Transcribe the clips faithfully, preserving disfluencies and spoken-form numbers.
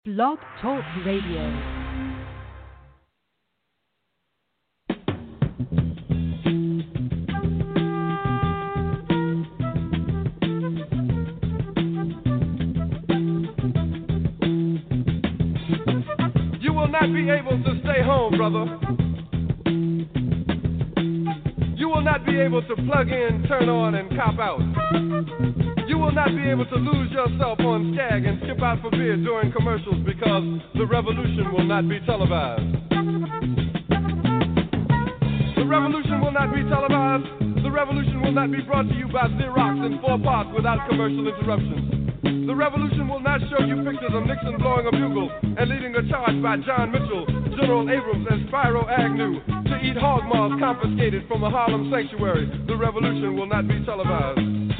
Blog Talk Radio. You will not be able to stay home, brother. You will not be able to plug in, turn on, and cop out. You will not be able to lose yourself on Skag and skip out for beer during commercials because the revolution will not be televised. The revolution will not be televised. The revolution will not be brought to you by Xerox in four parts without commercial interruptions. The revolution will not show you pictures of Nixon blowing a bugle and leading a charge by John Mitchell, General Abrams, and Spyro Agnew to eat hog maws confiscated from a Harlem sanctuary. The revolution will not be televised.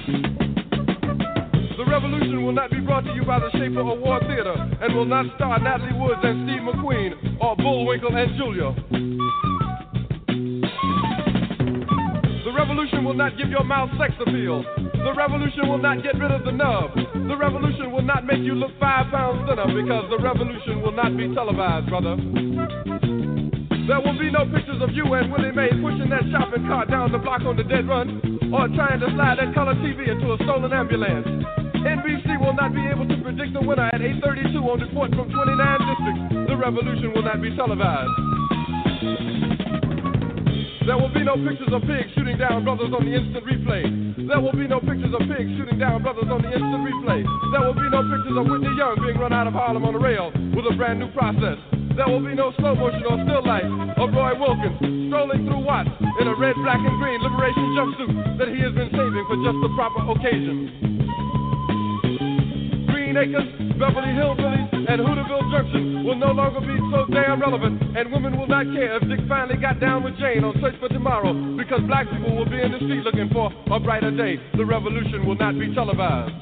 The revolution will not be brought to you by the Schaefer Award Theater and will not star Natalie Woods and Steve McQueen or Bullwinkle and Julia. The revolution will not give your mouth sex appeal. The revolution will not get rid of the nub. The revolution will not make you look five pounds thinner because the revolution will not be televised, brother. There will be no pictures of you and Willie Mae pushing that shopping cart down the block on the dead run or trying to slide that color T V into a stolen ambulance. N B C will not be able to predict the winner at eight thirty-two on report from twenty-nine districts. The revolution will not be televised. There will be no pictures of pigs shooting down brothers on the instant replay. There will be no pictures of pigs shooting down brothers on the instant replay. There will be no pictures of Whitney Young being run out of Harlem on a rail with a brand new process. There will be no slow motion or still life of Roy Wilkins strolling through Watts in a red, black, and green liberation jumpsuit that he has been saving for just the proper occasion. Green Acres, Beverly Hillbillies, and Hooterville Junction will no longer be so damn relevant, and women will not care if Dick finally got down with Jane on Search for Tomorrow, because black people will be in the street looking for a brighter day. The revolution will not be televised.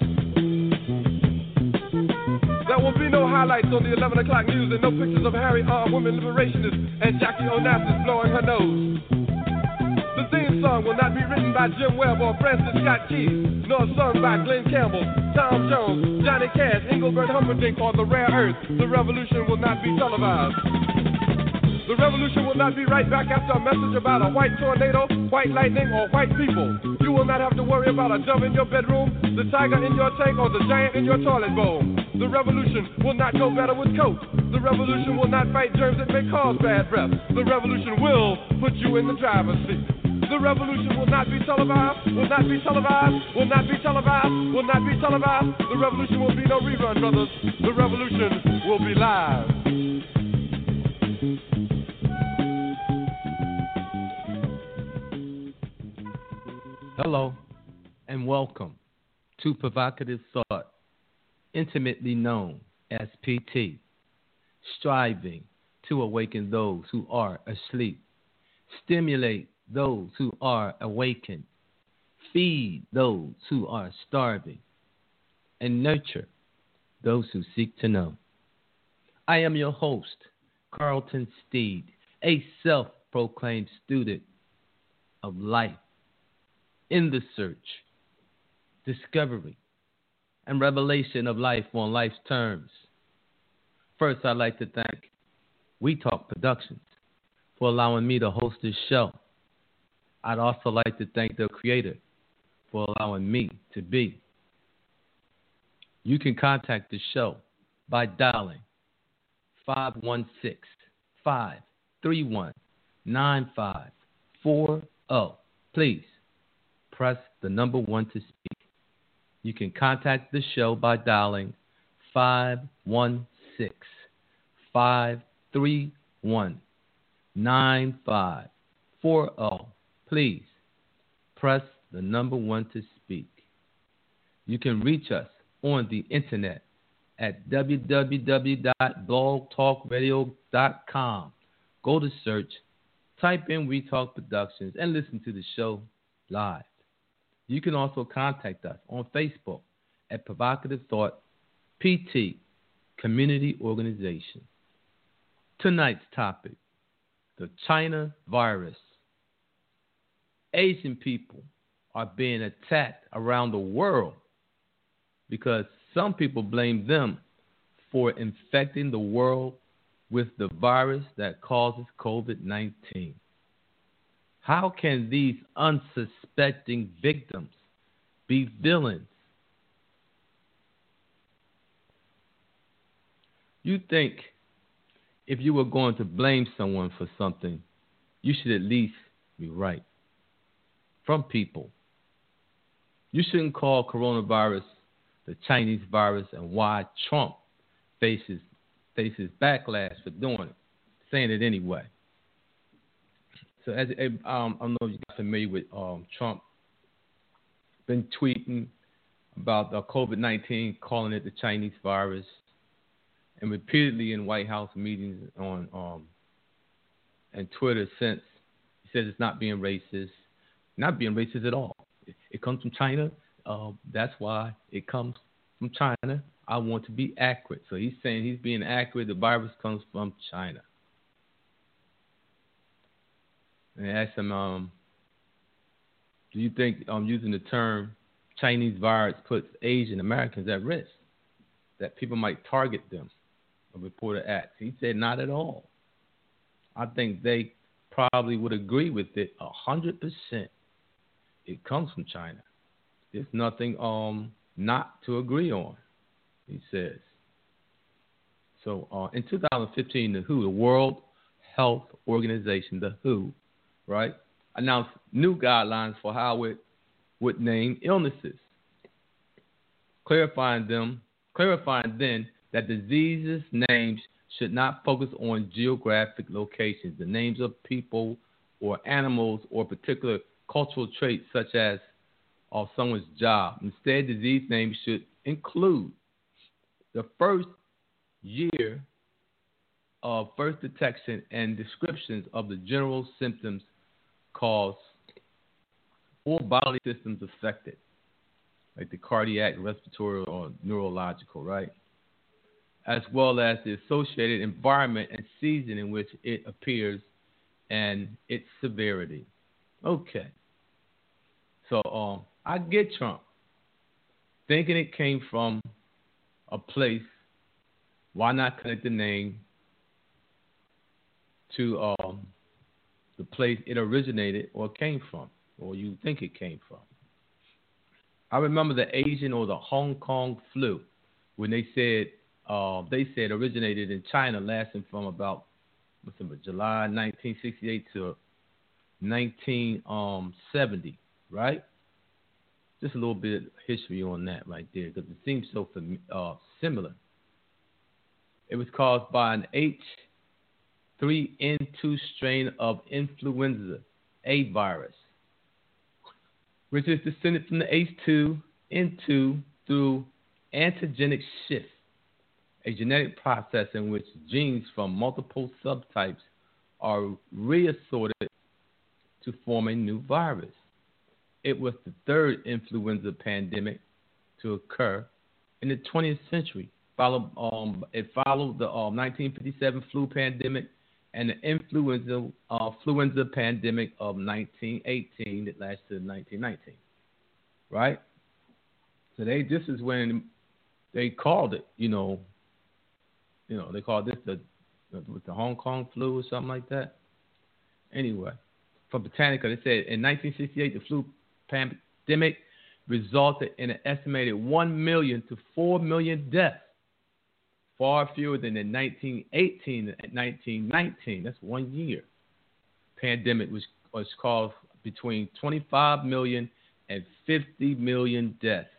There will be no highlights on the eleven o'clock news and no pictures of Harry armed women liberationists and Jackie Onassis blowing her nose. The theme song will not be written by Jim Webb or Francis Scott Key, nor sung by Glenn Campbell, Tom Jones, Johnny Cash, Engelbert Humperdinck, or The Rare Earth. The revolution will not be televised. The revolution will not be right back after a message about a white tornado, white lightning, or white people. You will not have to worry about a dove in your bedroom, the tiger in your tank, or the giant in your toilet bowl. The revolution will not go better with Coke. The revolution will not fight germs that may cause bad breath. The revolution will put you in the driver's seat. The revolution will not be televised, will not be televised, will not be televised, will not be televised. The revolution will be no rerun, brothers. The revolution will be live. Hello, and welcome to Provocative Thought, intimately known as P T, striving to awaken those who are asleep, stimulate those who are awakened, feed those who are starving, and nurture those who seek to know. I am your host, Carlton Steed, a self-proclaimed student of life, in the search, discovery, and revelation of life on life's terms. First, I'd like to thank We Talk Productions for allowing me to host this show. I'd also like to thank the creator for allowing me to be. You can contact the show by dialing five one six, five three one, nine five four zero. Please press the number one to speak. You can contact the show by dialing five one six, five three one, nine five four zero. Please press the number one to speak. You can reach us on the internet at w w w dot blog talk radio dot com. Go to search, type in We Talk Productions, and listen to the show live. You can also contact us on Facebook at Provocative Thought P T Community Organization. Tonight's topic, the China virus. Asian people are being attacked around the world because some people blame them for infecting the world with the virus that causes COVID nineteen. How can these unsuspecting victims be villains? You think if you were going to blame someone for something, you should at least be right from people. You shouldn't call coronavirus the Chinese virus and why Trump faces faces backlash for doing it, saying it anyway. So as um, I don't know if you got familiar with um, Trump, been tweeting about the COVID nineteen, calling it the Chinese virus, and repeatedly in White House meetings on um, and Twitter since he says it's not being racist, not being racist at all. It, it comes from China. Uh, that's why it comes from China. I want to be accurate. So he's saying he's being accurate. The virus comes from China. And I asked him, um, do you think um, using the term Chinese virus puts Asian Americans at risk, that people might target them, a reporter asked? He said, not at all. I think they probably would agree with it one hundred percent. It comes from China. There's nothing um, not to agree on, he says. So uh, in two thousand fifteen, the W H O, the World Health Organization, the W H O, right, announced new guidelines for how it would name illnesses, clarifying them, clarifying then that diseases' names should not focus on geographic locations, the names of people or animals or particular cultural traits such as of someone's job. Instead, disease names should include the first year of first detection and descriptions of the general symptoms, cause, or bodily systems affected, like the cardiac, respiratory, or neurological, right? As well as the associated environment and season in which it appears and its severity. Okay. So um, I get Trump thinking it came from a place. Why not connect the name to um, the place it originated or came from, or you think it came from? I remember the Asian or the Hong Kong flu when they said uh, they said originated in China, lasting from about what's it, July nineteen sixty-eight to nineteen seventy, right? Just a little bit of history on that right there, because it seems so uh, similar. It was caused by an H three N two strain of influenza A virus, which is descended from the H two N two through antigenic shift, a genetic process in which genes from multiple subtypes are reassorted to form a new virus. It was the third influenza pandemic to occur in the twentieth century. Followed, um, it followed the um, nineteen fifty-seven flu pandemic and the influenza uh, influenza pandemic of nineteen eighteen that lasted nineteen nineteen. Right? So they this is when they called it, you know, you know, they called this the the, the Hong Kong flu or something like that. Anyway, from Britannica, they said in nineteen sixty-eight the flu pandemic resulted in an estimated one million to four million deaths, far fewer than in nineteen eighteen and nineteen nineteen. That's one year. Pandemic was, was caused between twenty-five million and fifty million deaths.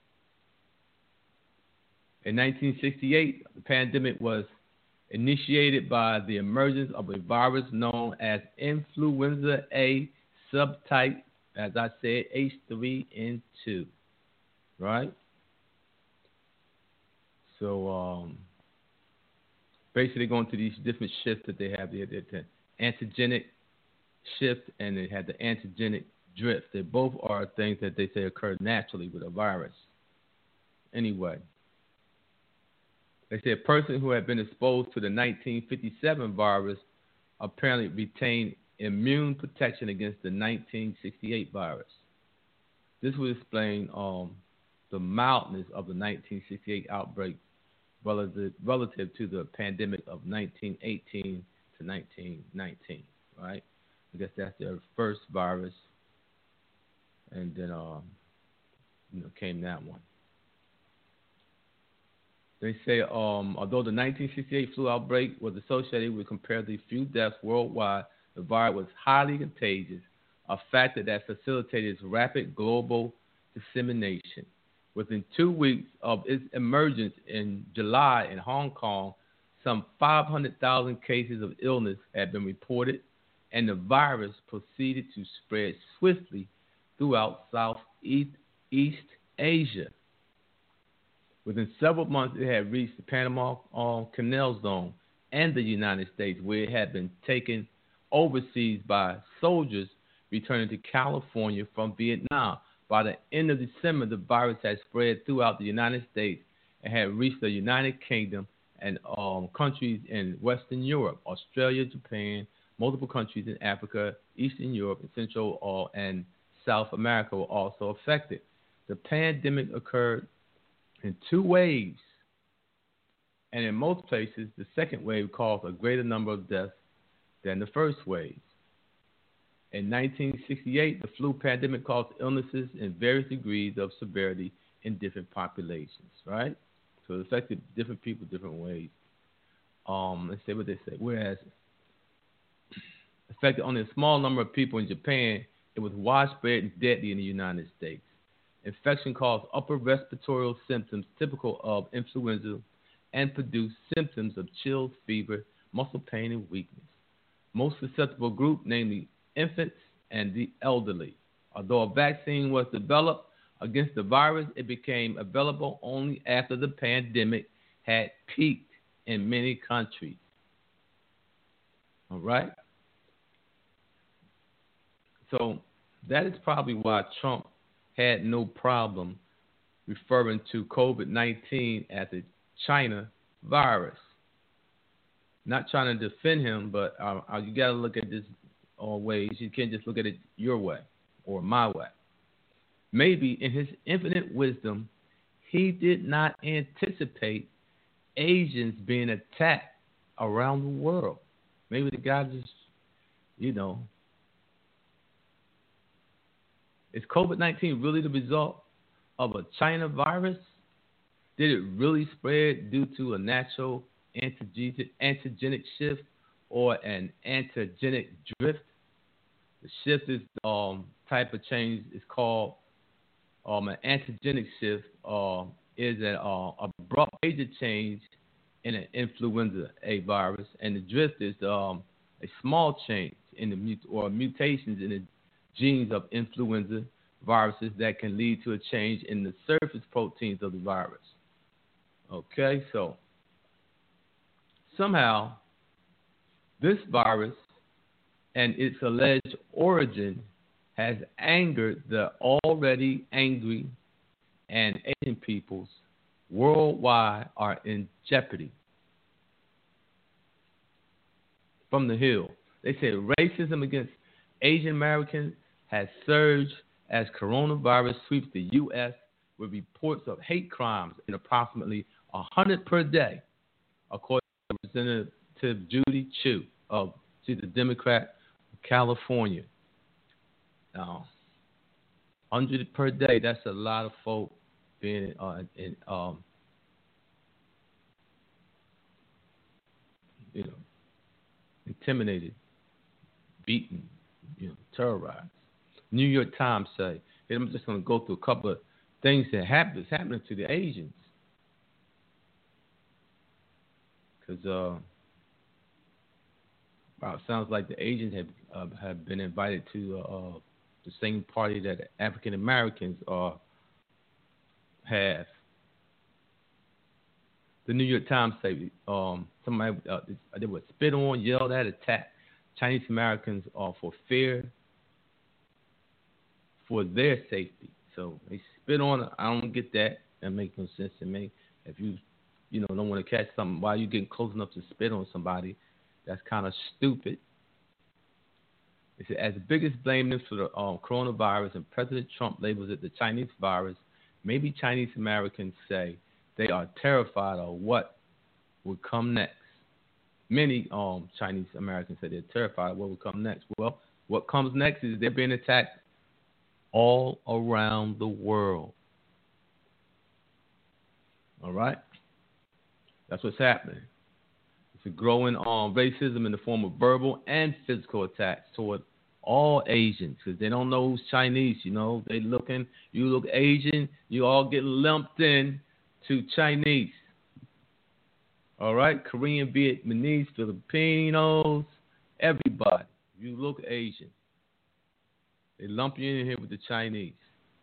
In nineteen sixty-eight, the pandemic was initiated by the emergence of a virus known as influenza A subtype, as I said, H three N two, right? So um, basically going through these different shifts that they have. They had the antigenic shift and they had the antigenic drift. They both are things that they say occur naturally with a virus. Anyway, they say a person who had been exposed to the nineteen fifty-seven virus apparently retained immune protection against the nineteen sixty-eight virus. This would explain um, the mildness of the nineteen sixty-eight outbreak relative, relative to the pandemic of nineteen eighteen to nineteen nineteen, right? I guess that's their first virus, and then um, you know, came that one. They say, um, although the nineteen sixty-eight flu outbreak was associated with comparatively few deaths worldwide, the virus was highly contagious, a factor that facilitated its rapid global dissemination. Within two weeks of its emergence in July in Hong Kong, some five hundred thousand cases of illness had been reported, and the virus proceeded to spread swiftly throughout Southeast East Asia. Within several months, it had reached the Panama um, Canal Zone and the United States, where it had been taken overseas by soldiers returning to California from Vietnam. By the end of December, the virus had spread throughout the United States and had reached the United Kingdom and um, countries in Western Europe, Australia, Japan, multiple countries in Africa, Eastern Europe, and Central uh, and South America were also affected. The pandemic occurred in two waves, and in most places, the second wave caused a greater number of deaths than the first wave. In nineteen sixty-eight, the flu pandemic caused illnesses in various degrees of severity in different populations, right? So it affected different people different ways. Um, let's see what they say. Whereas affected only a small number of people in Japan, it was widespread and deadly in the United States. Infection caused upper respiratory symptoms typical of influenza and produced symptoms of chills, fever, muscle pain, and weakness. Most susceptible group, namely infants and the elderly. Although a vaccine was developed against the virus, it became available only after the pandemic had peaked in many countries. All right? So that is probably why Trump had no problem referring to COVID nineteen as a China virus. Not trying to defend him, but uh, you got to look at this all ways. You can't just look at it your way or my way. Maybe in his infinite wisdom, he did not anticipate Asians being attacked around the world. Maybe the guy just, you know, is COVID nineteen really the result of a China virus? Did it really spread due to a natural antigenic shift or an antigenic drift? The shift is um type of change is called um an antigenic shift. Uh, is an uh, abrupt major change in an influenza A virus, and the drift is um a small change in the mut- or mutations in the genes of influenza viruses that can lead to a change in the surface proteins of the virus. Okay, so somehow this virus and its alleged origin has angered the already angry, and Asian peoples worldwide are in jeopardy. From the Hill, they say racism against Asian Americans has surged as coronavirus sweeps the U S with reports of hate crimes in approximately one hundred per day, according to Representative Judy Chu of she's a Democrat of California. Now, one hundred per day, that's a lot of folk being uh, in, um, you know, intimidated, beaten, you know, terrorized. New York Times say, and I'm just going to go through a couple of things that happen, that's happening to the Asians. Because uh, wow, it sounds like the Asians have uh, have been invited to uh, the same party that African Americans are have. The New York Times say um, somebody uh, they were spit on, yelled at, attacked Chinese Americans uh, for fear for their safety. So they spit on. I don't get that. That makes no sense to me. If you you know don't want to catch something while you're getting close enough to spit on somebody, that's kind of stupid. It said, as the biggest blame for the um, coronavirus, and President Trump labels it the Chinese virus, maybe Chinese Americans say they are terrified of what will come next. Many um, Chinese Americans say they're terrified of what will come next. Well, what comes next is they're being attacked all around the world. All right? That's what's happening. It's a growing um, racism in the form of verbal and physical attacks toward all Asians because they don't know who's Chinese. You know, they looking, you look Asian, you all get lumped in to Chinese. All right? Korean, Vietnamese, Filipinos, everybody. You look Asian. They lump you in here with the Chinese.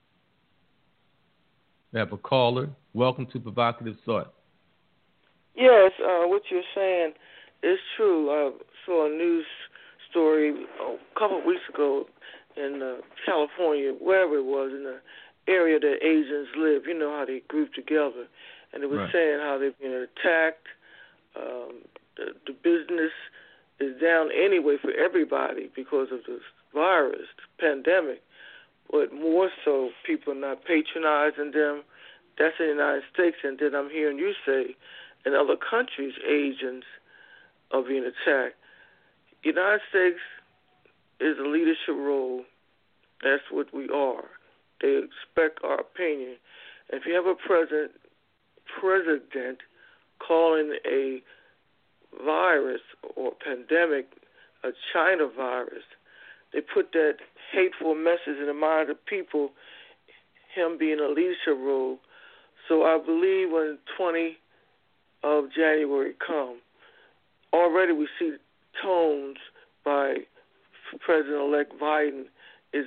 We have a caller. Welcome to Provocative Thought. Yes, uh, what you're saying is true. I saw a news story a couple of weeks ago in uh, California, wherever it was, in the area that Asians live. You know how they group together. And it was right. saying how they've been attacked. Um, the, the business is down anyway for everybody because of this virus, the pandemic. But more so, people are not patronizing them. That's in the United States. And then I'm hearing you say in other countries, Asians are being attacked. The United States is a leadership role. That's what we are. They expect our opinion. And if you have a president, president calling a virus or pandemic a China virus, they put that hateful message in the mind of people, him being a leadership role. So I believe when twentieth of January come, already we see tones by President-elect Biden is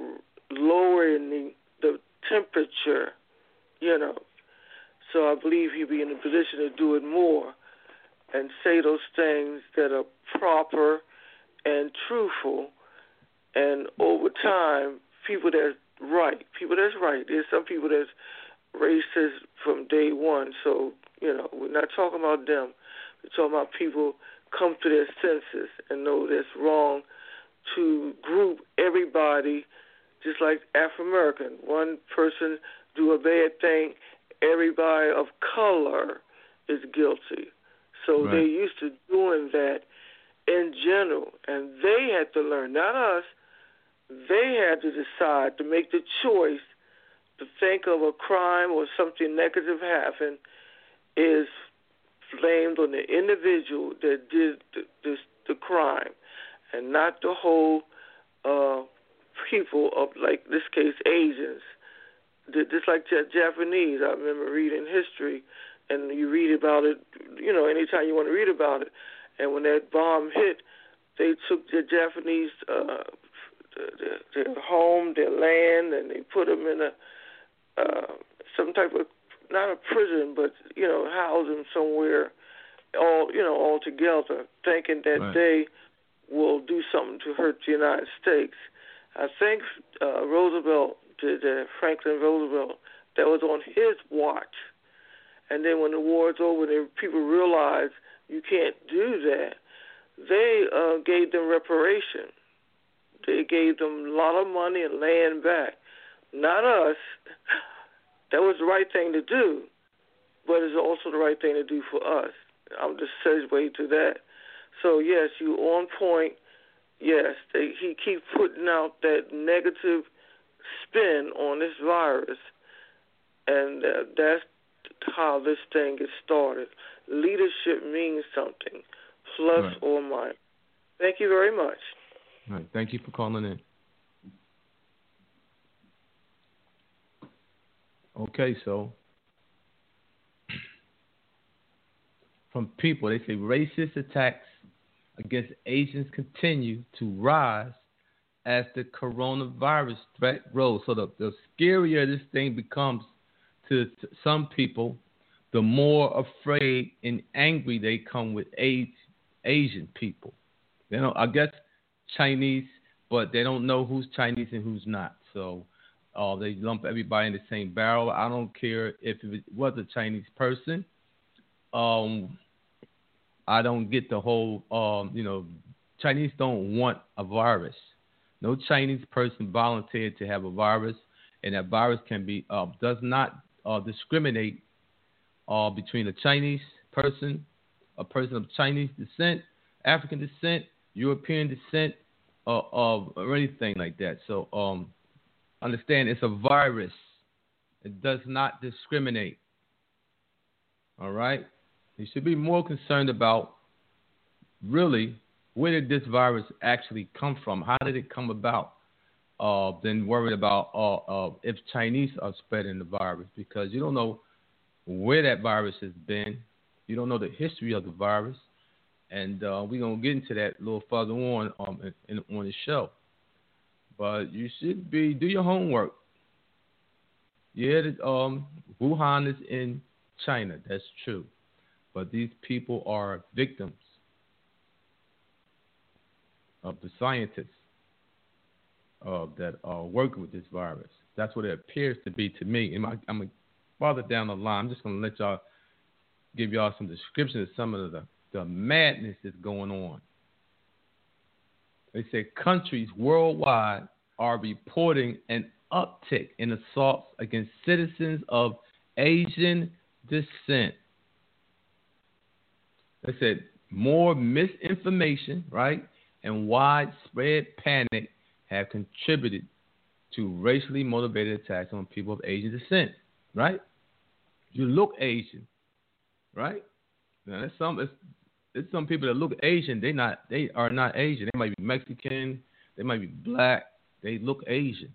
lowering the temperature, you know. So I believe he'll be in a position to do it more and say those things that are proper and truthful. And over time, people that's right, people that's right. There's some people that's racist from day one. So, you know, we're not talking about them. We're talking about people come to their senses and know that's wrong to group everybody just like Afro-American. One person do a bad thing, everybody of color is guilty. So right. they're used to doing that in general. And they had to learn, not us, they had to decide to make the choice to think of a crime or something negative happen is blamed on the individual that did the, the, the crime and not the whole uh, people of, like this case, Asians. Just like Japanese, I remember reading history, and you read about it, you know, anytime you want to read about it. And when that bomb hit, they took the Japanese, uh, their, their home, their land, and they put them in a uh, some type of, not a prison, but, you know, house them somewhere, all, you know, all together, thinking that right. they will do something to hurt the United States. I think uh, Roosevelt, did, uh, Franklin Roosevelt, that was on his watch. And then when the war's over, and people realized you can't do that, they uh, gave them reparation. They gave them a lot of money and land back. Not us. That was the right thing to do, but it's also the right thing to do for us. I'm just segue to that. So, yes, you on point. Yes, they, he keeps putting out that negative spin on this virus, and uh, that's how this thing gets started. Leadership means something, plus right. or minus. Thank you very much. All right. Thank you for calling in. Okay, so from people, they say racist attacks against Asians continue to rise as the coronavirus threat grows. So the, the scarier this thing becomes to, to some people, the more afraid and angry they come with age, Asian people. They don't, I guess Chinese, but they don't know who's Chinese and who's not. So uh, they lump everybody in the same barrel. I don't care if it was a Chinese person. Um, I don't get the whole, um, you know, Chinese don't want a virus. No Chinese person volunteered to have a virus, and that virus can be uh, does not uh, discriminate uh, between a Chinese person, a person of Chinese descent, African descent, European descent, uh, uh, or anything like that. So um, understand it's a virus. It does not discriminate. All right? You should be more concerned about really where did this virus actually come from? How did it come about? Uh, than worried about uh, uh, if Chinese are spreading the virus, because you don't know where that virus has been. You don't know the history of the virus. And uh, we're going to get into that a little further on um, in, in, on the show. But you should be do your homework. Yeah, um, Wuhan is in China. That's true. But these people are victims of the scientists uh, that are working with this virus. That's what it appears to be to me. And I, I'm going to farther down the line. I'm just going to let y'all give y'all some description of some of the, the madness that's going on. They say countries worldwide are reporting an uptick in assaults against citizens of Asian descent. They said more misinformation, right, and widespread panic have contributed to racially motivated attacks on people of Asian descent, right? You look Asian, right? Now, there's some it's, it's some people that look Asian. They not they are not Asian. They might be Mexican. They might be black. They look Asian.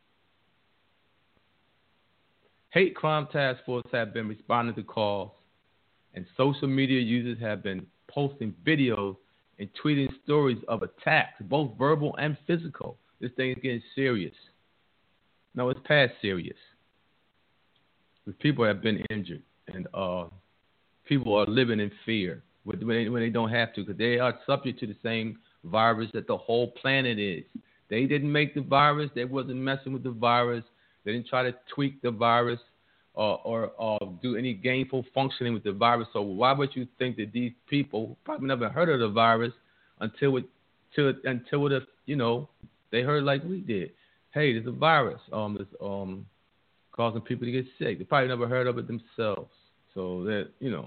Hate crime task force have been responding to calls, and social media users have been posting videos and tweeting stories of attacks, both verbal and physical. This thing is getting serious. No, it's past serious. Because people have been injured, and uh, people are living in fear when they, when they don't have to, because they are subject to the same virus that the whole planet is. They didn't make the virus. They wasn't messing with the virus. They didn't try to tweak the virus or, or, or do any gainful functioning with the virus. So why would you think that these people probably never heard of the virus until it, until it, until it, you know, they heard like we did. Hey, there's a virus. Um, it's um causing people to get sick. They probably never heard of it themselves. So that, you know,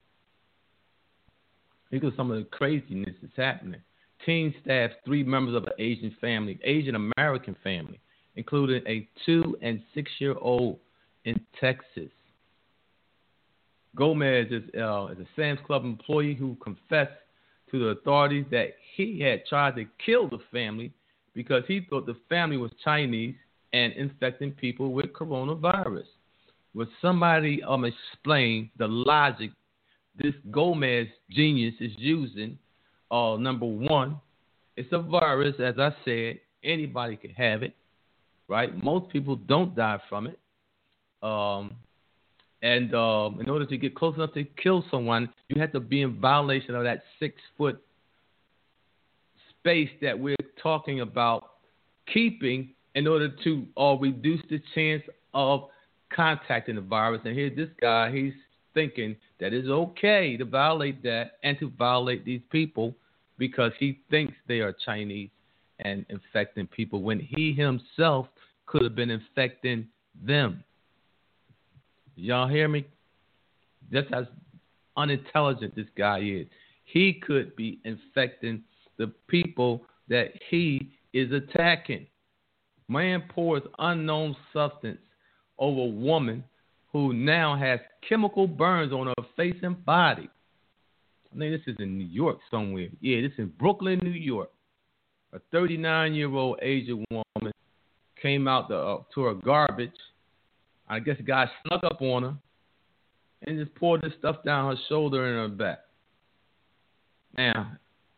because some of the craziness is happening. Teen staff three members of an Asian family, Asian American family, including a two and six year old in Texas. Gomez is, uh, is a Sam's Club employee who confessed to the authorities that he had tried to kill the family because he thought the family was Chinese and infecting people with coronavirus. Will somebody um, explain the logic this Gomez genius is using? Uh, number one, it's a virus, as I said. Anybody can have it, right? Most people don't die from it. Um, and um, in order to get close enough to kill someone, you have to be in violation of that six-foot space that we're talking about keeping in order to uh, reduce the chance of contacting the virus. And here's this guy, he's thinking that it's okay to violate that and to violate these people because he thinks they are Chinese and infecting people when he himself could have been infecting them. Y'all hear me? That's how unintelligent this guy is. He could be infecting the people that he is attacking. Man pours unknown substance over a woman who now has chemical burns on her face and body. I think this is in New York somewhere. Yeah, this is in Brooklyn, New York. A thirty-nine-year-old Asian woman came out to, uh, to her garbage. I guess a guy snuck up on her and just poured this stuff down her shoulder and her back. Now,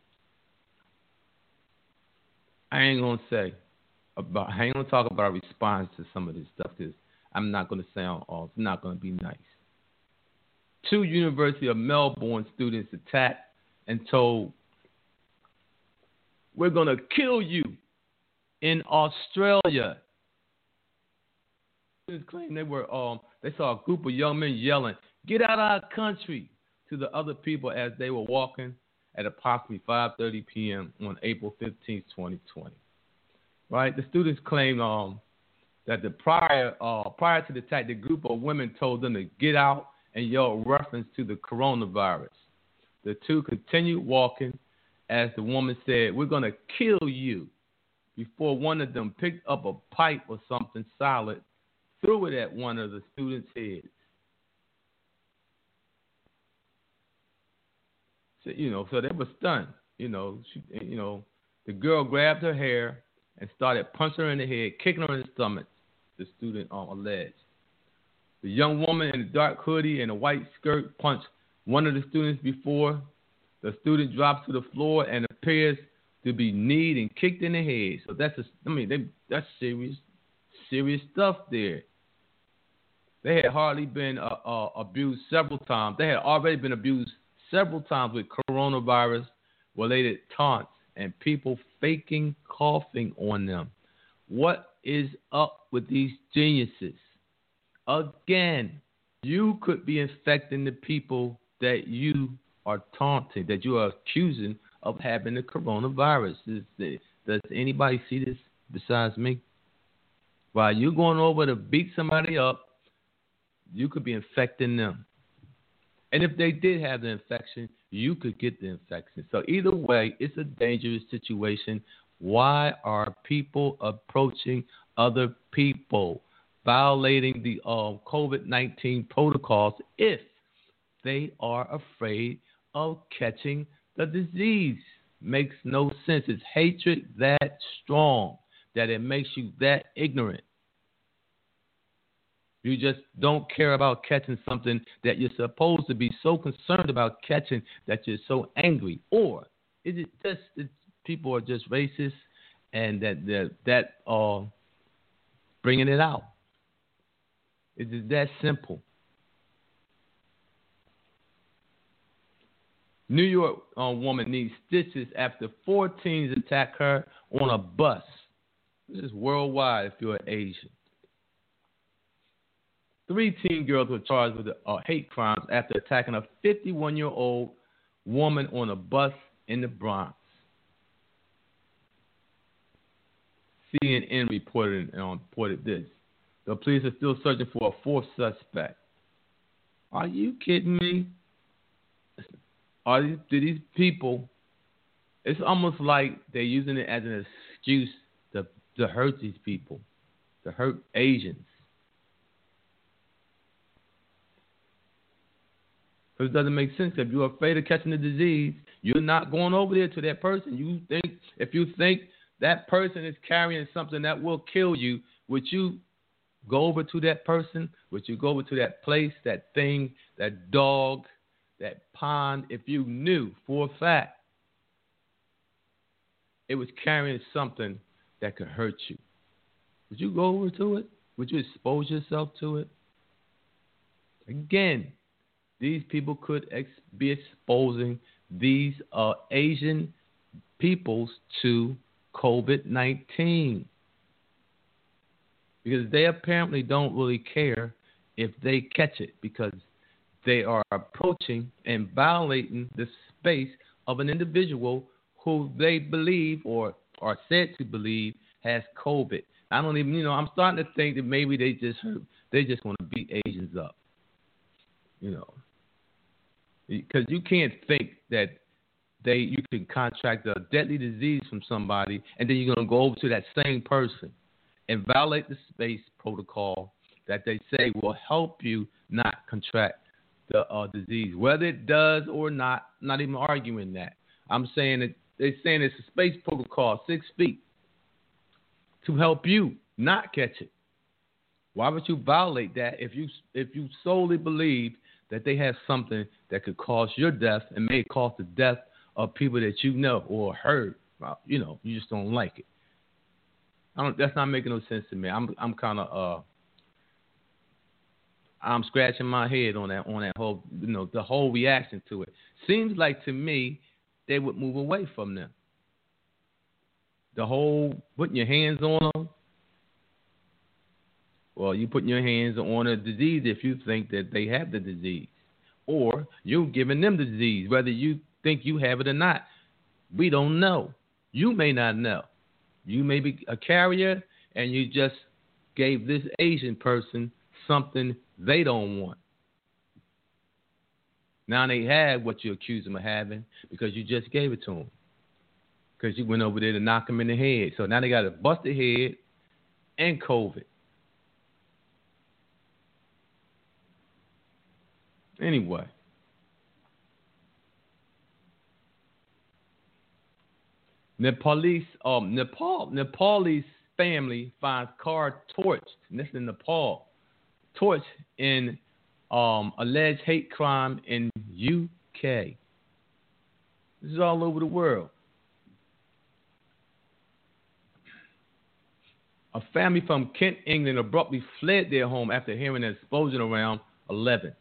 I ain't gonna say about. I ain't gonna talk about our response to some of this stuff because I'm not gonna sound off. It's not gonna be nice. Two University of Melbourne students attacked and told, "We're gonna kill you," in Australia. Students claim they were um they saw a group of young men yelling, "Get out of our country," to the other people as they were walking at approximately five thirty p.m. on April fifteenth, twenty twenty. Right? The students claimed um, that the prior uh, prior to the attack, the group of women told them to get out and yelled reference to the coronavirus. The two continued walking as the woman said, "We're going to kill you," before one of them picked up a pipe or something solid, threw it at one of the students' heads. So, you know, so they were stunned. You know, she, you know, the girl grabbed her hair and started punching her in the head, kicking her in the stomach, the student um, alleged. The young woman in a dark hoodie and a white skirt punched one of the students before the student drops to the floor and appears to be kneed and kicked in the head. So that's, a, I mean, they, that's serious, serious stuff there. They had hardly been uh, uh, abused several times. They had already been abused several times with coronavirus-related taunts and people faking coughing on them. What is up with these geniuses? Again, you could be infecting the people that you are taunting, that you are accusing of having the coronavirus. Is, does anybody see this besides me? While you're going over to beat somebody up, you could be infecting them. And if they did have the infection, you could get the infection. So either way, it's a dangerous situation. Why are people approaching other people, violating the uh, COVID nineteen protocols if they are afraid of catching the disease? Makes no sense. It's hatred that strong that it makes you that ignorant. You just don't care about catching something that you're supposed to be so concerned about catching that you're so angry. Or is it just that people are just racist and that that that uh bringing it out? Is it that simple? New York uh, woman needs stitches after four teens attack her on a bus. This is worldwide if you're Asian. Three teen girls were charged with uh, hate crimes after attacking a fifty-one-year-old woman on a bus in the Bronx. C N N reported, uh, reported this. The police are still searching for a fourth suspect. Are you kidding me? Are these, do these people, it's almost like they're using it as an excuse to, to hurt these people, to hurt Asians. Because it doesn't make sense. If you're afraid of catching the disease, you're not going over there to that person. You think, if you think that person is carrying something that will kill you, would you go over to that person? Would you go over to that place, that thing, that dog, that pond, if you knew for a fact it was carrying something that could hurt you? Would you go over to it? Would you expose yourself to it? Again, these people could ex- be exposing these uh, Asian peoples to COVID nineteen. Because they apparently don't really care if they catch it, because they are approaching and violating the space of an individual who they believe or are said to believe has COVID. I don't even, you know, I'm starting to think that maybe they just heard, they just want to beat Asians up, you know. Because you can't think that they you can contract a deadly disease from somebody and then you're going to go over to that same person and violate the space protocol that they say will help you not contract the uh, disease. Whether it does or not, I'm not even arguing that. I'm saying that they're saying it's a space protocol, six feet, to help you not catch it. Why would you violate that if you if you solely believe that they have something that could cause your death and may cause the death of people that you know or heard about? You know, you just don't like it. I don't, that's not making no sense to me. I'm I'm kind of uh I'm scratching my head on that on that whole, you know, the whole reaction to it. Seems like to me they would move away from them. The whole putting your hands on them. Well, you putting your hands on a disease if you think that they have the disease, or you're giving them the disease, whether you think you have it or not. We don't know. You may not know. You may be a carrier, and you just gave this Asian person something they don't want. Now they have what you accuse them of having because you just gave it to them. Because you went over there to knock them in the head. So now they got a busted head and COVID. Anyway. Nepalese, um, Nepal, Nepalese family finds car torched. And this is in Nepal. Torched in um, alleged hate crime in U K. This is all over the world. A family from Kent, England, abruptly fled their home after hearing an explosion around eleven.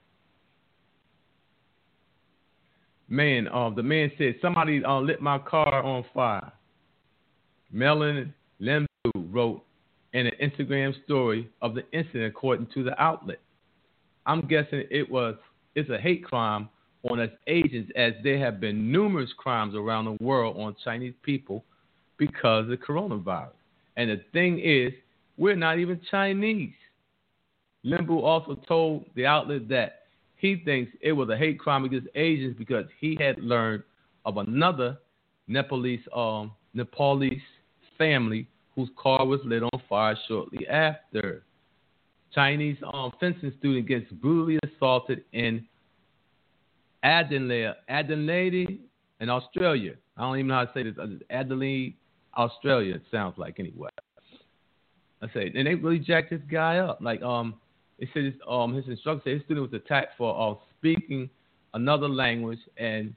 Man, uh, the man said, somebody uh, lit my car on fire. Melon Lembu wrote in an Instagram story of the incident according to the outlet. I'm guessing it was it's a hate crime on us Asians, as there have been numerous crimes around the world on Chinese people because of the coronavirus. And the thing is, we're not even Chinese. Limbu also told the outlet that he thinks it was a hate crime against Asians because he had learned of another Nepalese um, Nepalese family whose car was lit on fire shortly after. Chinese um, fencing student gets brutally assaulted in Adelaide, Adelaide in Australia. I don't even know how to say this. Adelaide, Australia, it sounds like anyway. I say, and they really jacked this guy up. Like, um, it said his, um, his instructor said his student was attacked for uh, speaking another language and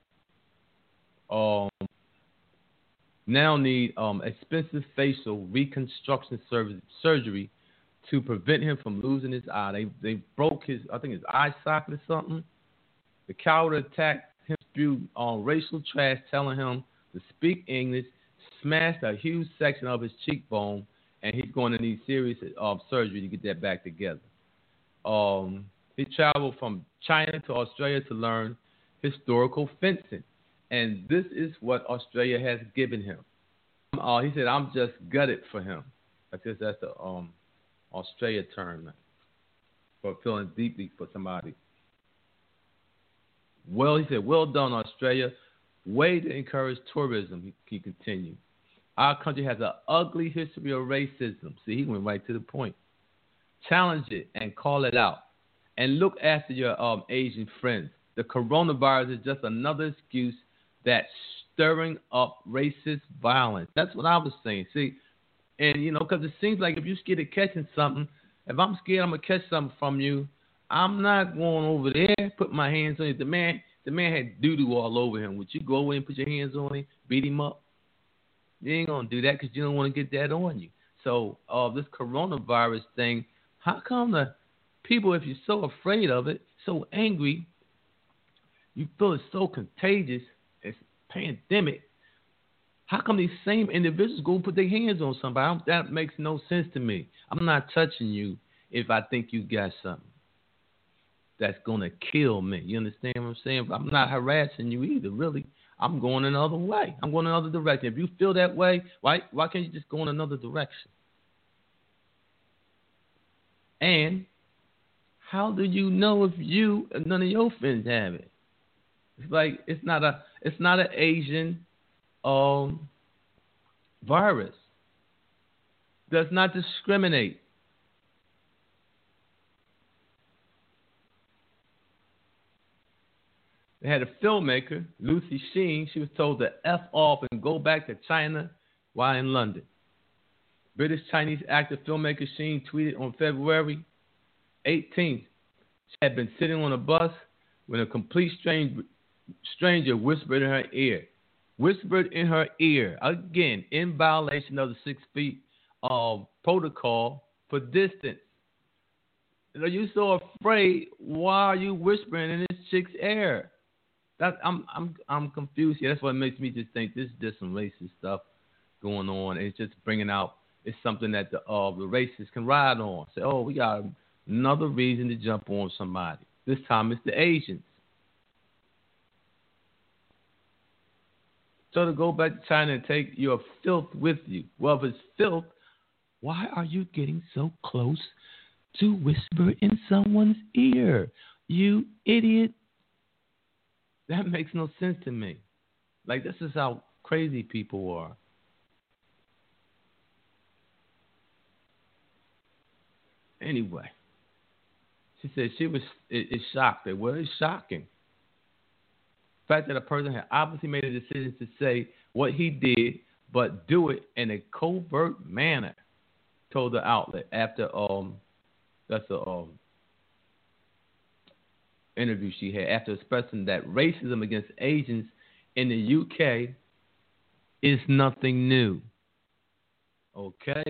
um, now need um, expensive facial reconstruction sur- surgery to prevent him from losing his eye. They they broke his, I think his eye socket or something. The coward attacked him, spewed on racial trash, telling him to speak English, smashed a huge section of his cheekbone, and he's going to need serious uh, surgery to get that back together. Um, he traveled from China to Australia to learn historical fencing, and this is what Australia has given him. Uh, he said, "I'm just gutted for him." I guess that's the um, Australia term for feeling deeply for somebody. Well, he said, "Well done, Australia. Way to encourage tourism," he, he continued. "Our country has an ugly history of racism." See, he went right to the point. "Challenge it and call it out. And look after your um, Asian friends. The coronavirus is just another excuse that's stirring up racist violence." That's what I was saying. See, and, you know, because it seems like if you're scared of catching something, if I'm scared I'm going to catch something from you, I'm not going over there, put my hands on you. The man, the man had doo-doo all over him. Would you go away and put your hands on him, beat him up? You ain't going to do that because you don't want to get that on you. So uh, this coronavirus thing, how come the people, if you're so afraid of it, so angry, you feel it's so contagious, it's pandemic, how come these same individuals go put their hands on somebody? That makes no sense to me. I'm not touching you if I think you got something that's going to kill me. You understand what I'm saying? I'm not harassing you either, really. I'm going another way. I'm going another direction. If you feel that way, why why can't you just go in another direction? And how do you know if you and none of your friends have it? It's like it's not a it's not an Asian um, virus. Does not discriminate. They had a filmmaker, Lucy Sheen. She was told to F off and go back to China while in London. British Chinese actor filmmaker Sheen tweeted on February eighteenth. She had been sitting on a bus when a complete strange, stranger whispered in her ear. Whispered in her ear, again, in violation of the six feet uh, protocol for distance. Are you so afraid? Why are you whispering in this chick's ear? That, I'm I'm I'm confused here. That's what makes me just think this is just some racist stuff going on. It's just bringing out, it's something that the uh, the racists can ride on. Say, oh, we got another reason to jump on somebody. This time it's the Asians. So to go back to China and take your filth with you. Well, if it's filth, why are you getting so close to whisper in someone's ear? You idiot. That makes no sense to me. Like, this is how crazy people are. Anyway, she said she was it, it shocked her. Well, it's shocking. The fact that a person had obviously made a decision to say what he did, but do it in a covert manner, told the outlet after um that's a um interview she had after expressing that racism against Asians in the U K is nothing new. Okay?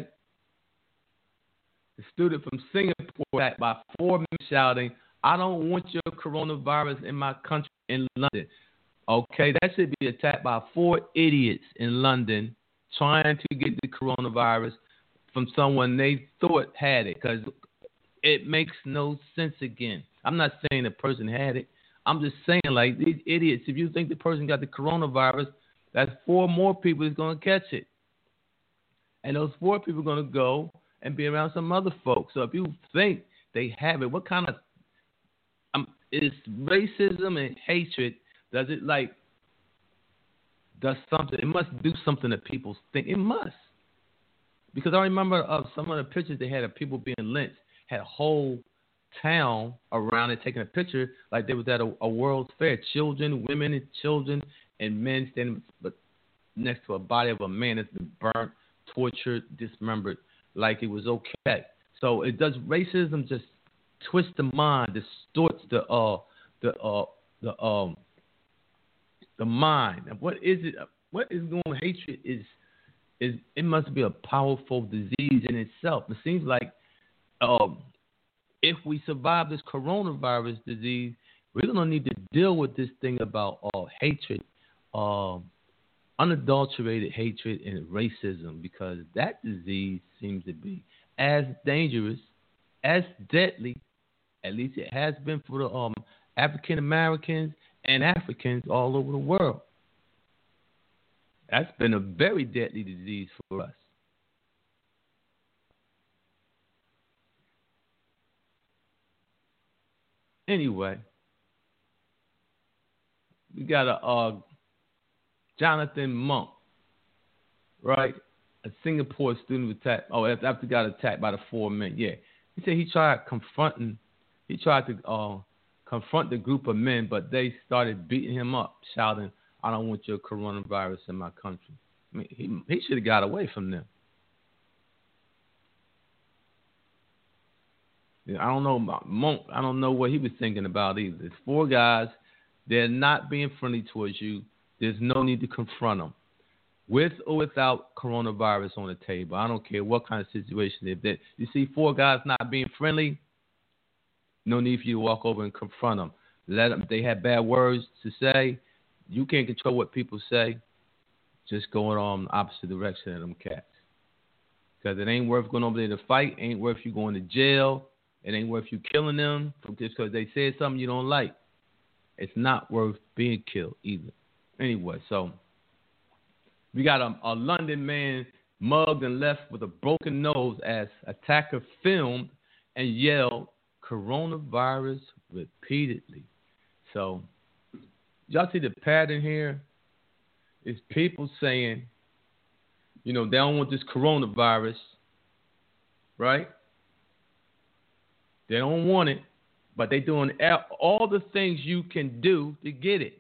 The student from Singapore attacked by four men shouting, "I don't want your coronavirus in my country," in London. Okay, that should be attacked by four idiots in London trying to get the coronavirus from someone they thought had it, because it makes no sense again. I'm not saying the person had it. I'm just saying, like, these idiots, if you think the person got the coronavirus, that's four more people that's going to catch it. And those four people are going to go and be around some other folks. So if you think they have it, what kind of um, is racism and hatred? Does it like does something? It must do something that people think. It must, because I remember of some of the pictures they had of people being lynched. Had a whole town around it taking a picture like they was at a, a World's Fair. Children, women, and children and men standing but next to a body of a man that's been burnt, tortured, dismembered, like it was okay. So it does racism just twist the mind, distorts the uh the uh the um the mind. And what is it? What is going on? Hatred is is it must be a powerful disease in itself. It seems like um if we survive this coronavirus disease, we're gonna need to deal with this thing about uh hatred, um unadulterated hatred and racism, because that disease seems to be as dangerous, as deadly, at least it has been for the um, African Americans and Africans all over the world. That's been a very deadly disease for us. Anyway, we got a uh, Jonathan Monk, right? A Singapore student was attacked. Oh, after he got attacked by the four men. Yeah, he said he tried confronting. He tried to uh, confront the group of men, but they started beating him up, shouting, "I don't want your coronavirus in my country." I mean, he he should have got away from them. I don't know about Monk. I don't know what he was thinking about either. There's four guys. They're not being friendly towards you. There's no need to confront them, with or without coronavirus on the table. I don't care what kind of situation. If that you see four guys not being friendly, no need for you to walk over and confront them. Let them. They have bad words to say. You can't control what people say. Just going on the opposite direction of them cats, because it ain't worth going over there to fight. Ain't worth you going to jail. It ain't worth you killing them just because they said something you don't like. It's not worth being killed either. Anyway, so we got a, a London man mugged and left with a broken nose as attacker filmed and yelled coronavirus repeatedly. So y'all see the pattern here? It's people saying, you know, they don't want this coronavirus, right? They don't want it, but they're doing all the things you can do to get it.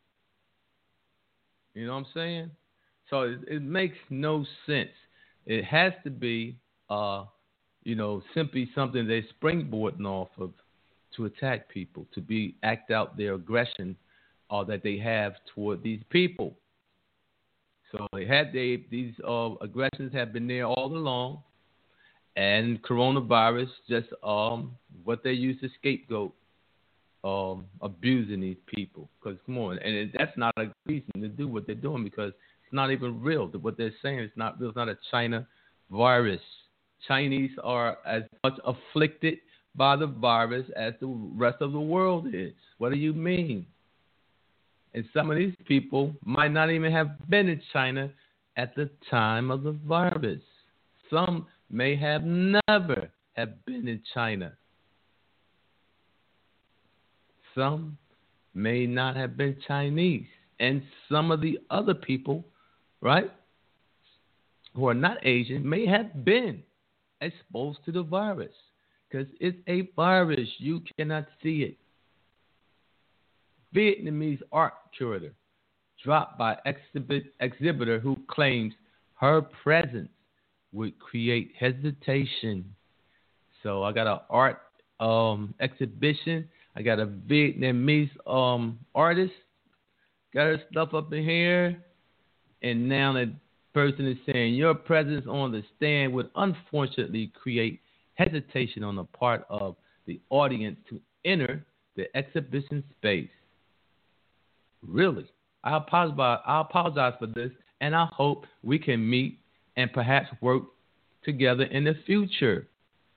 You know what I'm saying? So it, it makes no sense. It has to be, uh, you know, simply something they're springboarding off of to attack people, to be act out their aggression uh, that they have toward these people. So they had they, these uh, aggressions have been there all along, and coronavirus just um, what they use to scapegoat um, abusing these people. Because come on, and it, that's not a reason to do what they're doing, because it's not even real. What they're saying is not real. It's not a China virus. Chinese are as much afflicted by the virus as the rest of the world is. What do you mean? And some of these people might not even have been in China at the time of the virus. Some may have never have been in China. Some may not have been Chinese. And some of the other people, right, who are not Asian may have been exposed to the virus because it's a virus. You cannot see it. Vietnamese art curator dropped by exhibit, exhibitor who claims her presence would create hesitation. So I got an art um, exhibition. I got a Vietnamese um, artist. Got her stuff up in here. And now the person is saying your presence on the stand would unfortunately create hesitation on the part of the audience to enter the exhibition space. Really? I apologize, I apologize for this, and I hope we can meet and perhaps work together in the future.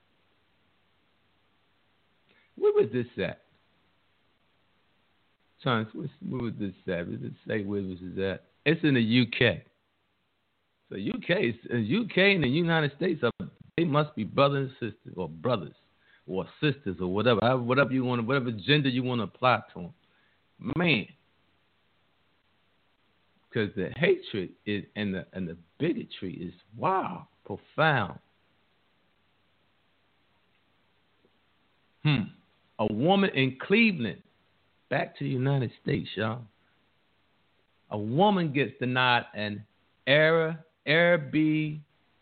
Where was this at? Chance, where was this at? Does it say where was this at? It's in the U K. So U K, U K and the United States, are, they must be brothers and sisters, or brothers, or sisters, or whatever, whatever you want, whatever gender you want to apply to them. Man, because the hatred is and the and the bigotry is wow, profound. Hmm. A woman in Cleveland, back to the United States, y'all. A woman gets denied an Air Airbnb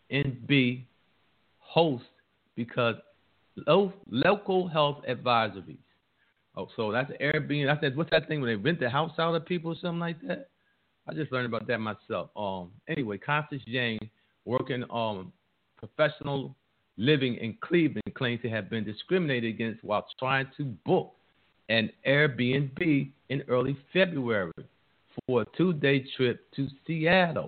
host because lo- local health advisories. Oh, so that's Airbnb. That's that, what's that thing when they rent the house out of people or something like that? I just learned about that myself. Um. Anyway, Constance Yang, working um professional living in Cleveland, claims to have been discriminated against while trying to book an Airbnb in early February for a two-day trip to Seattle.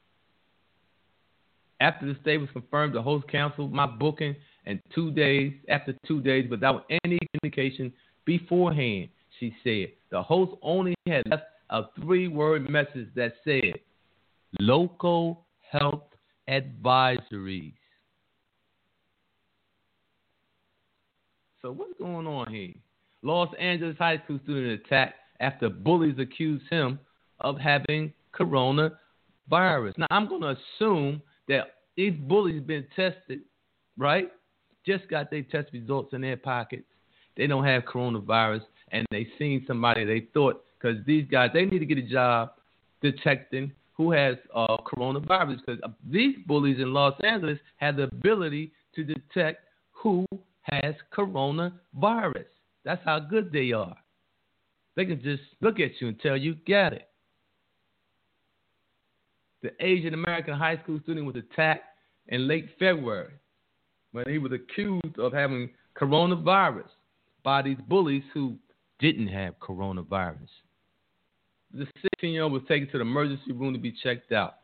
After the stay was confirmed, the host canceled my booking, and two days after two days, without any communication beforehand, she said. The host only had left a three-word message that said, local health advisories. So what's going on here? Los Angeles high school student attacked after bullies accused him of having coronavirus. Now, I'm going to assume that these bullies been tested, right? Just got their test results in their pockets. They don't have coronavirus, and they seen somebody they thought, because these guys, they need to get a job detecting who has uh, coronavirus, because these bullies in Los Angeles have the ability to detect who has coronavirus. That's how good they are. They can just look at you and tell you got it. The Asian American high school student was attacked in late February when he was accused of having coronavirus by these bullies who didn't have coronavirus. The sixteen-year-old was taken to the emergency room to be checked out.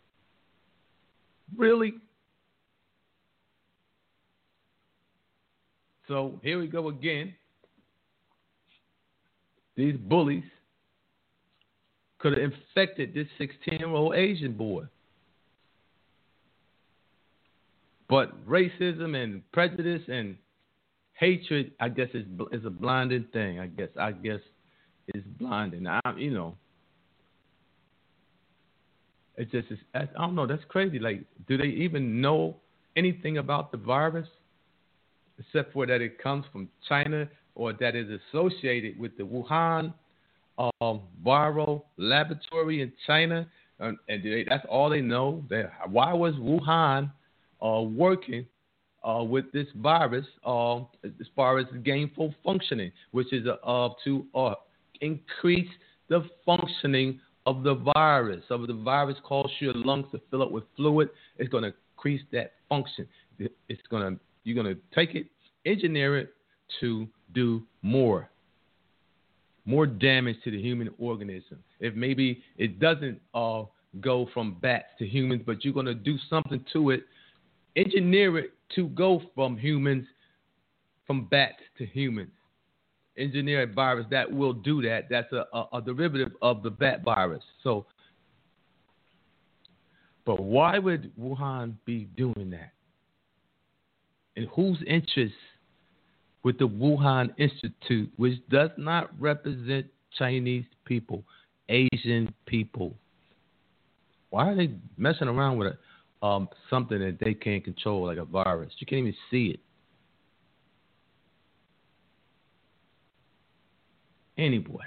Really? So here we go again. These bullies could have infected this sixteen-year-old Asian boy. But racism and prejudice and hatred, I guess, is is a blinding thing. I guess, I guess, it's blinding. I, you know, it just is. I don't know. That's crazy. Like, do they even know anything about the virus, except for that it comes from China or that is associated with the Wuhan um, viral laboratory in China? And, and they, that's all they know. They, why was Wuhan uh, working uh, with this virus uh, as far as gainful functioning, which is uh, uh, to uh, increase the functioning of the virus. So the virus causes your lungs to fill up with fluid. It's going to increase that function. It's going to you're going to take it, engineer it to do more, more damage to the human organism. If maybe it doesn't uh, go from bats to humans, but you're going to do something to it, engineer it to go from humans, from bats to humans. Engineer a virus that will do that. That's a, a, a derivative of the bat virus. So, but why would Wuhan be doing that? In whose interest with the Wuhan Institute, which does not represent Chinese people, Asian people. Why are they messing around with a, um, something that they can't control, like a virus? You can't even see it. Anyway,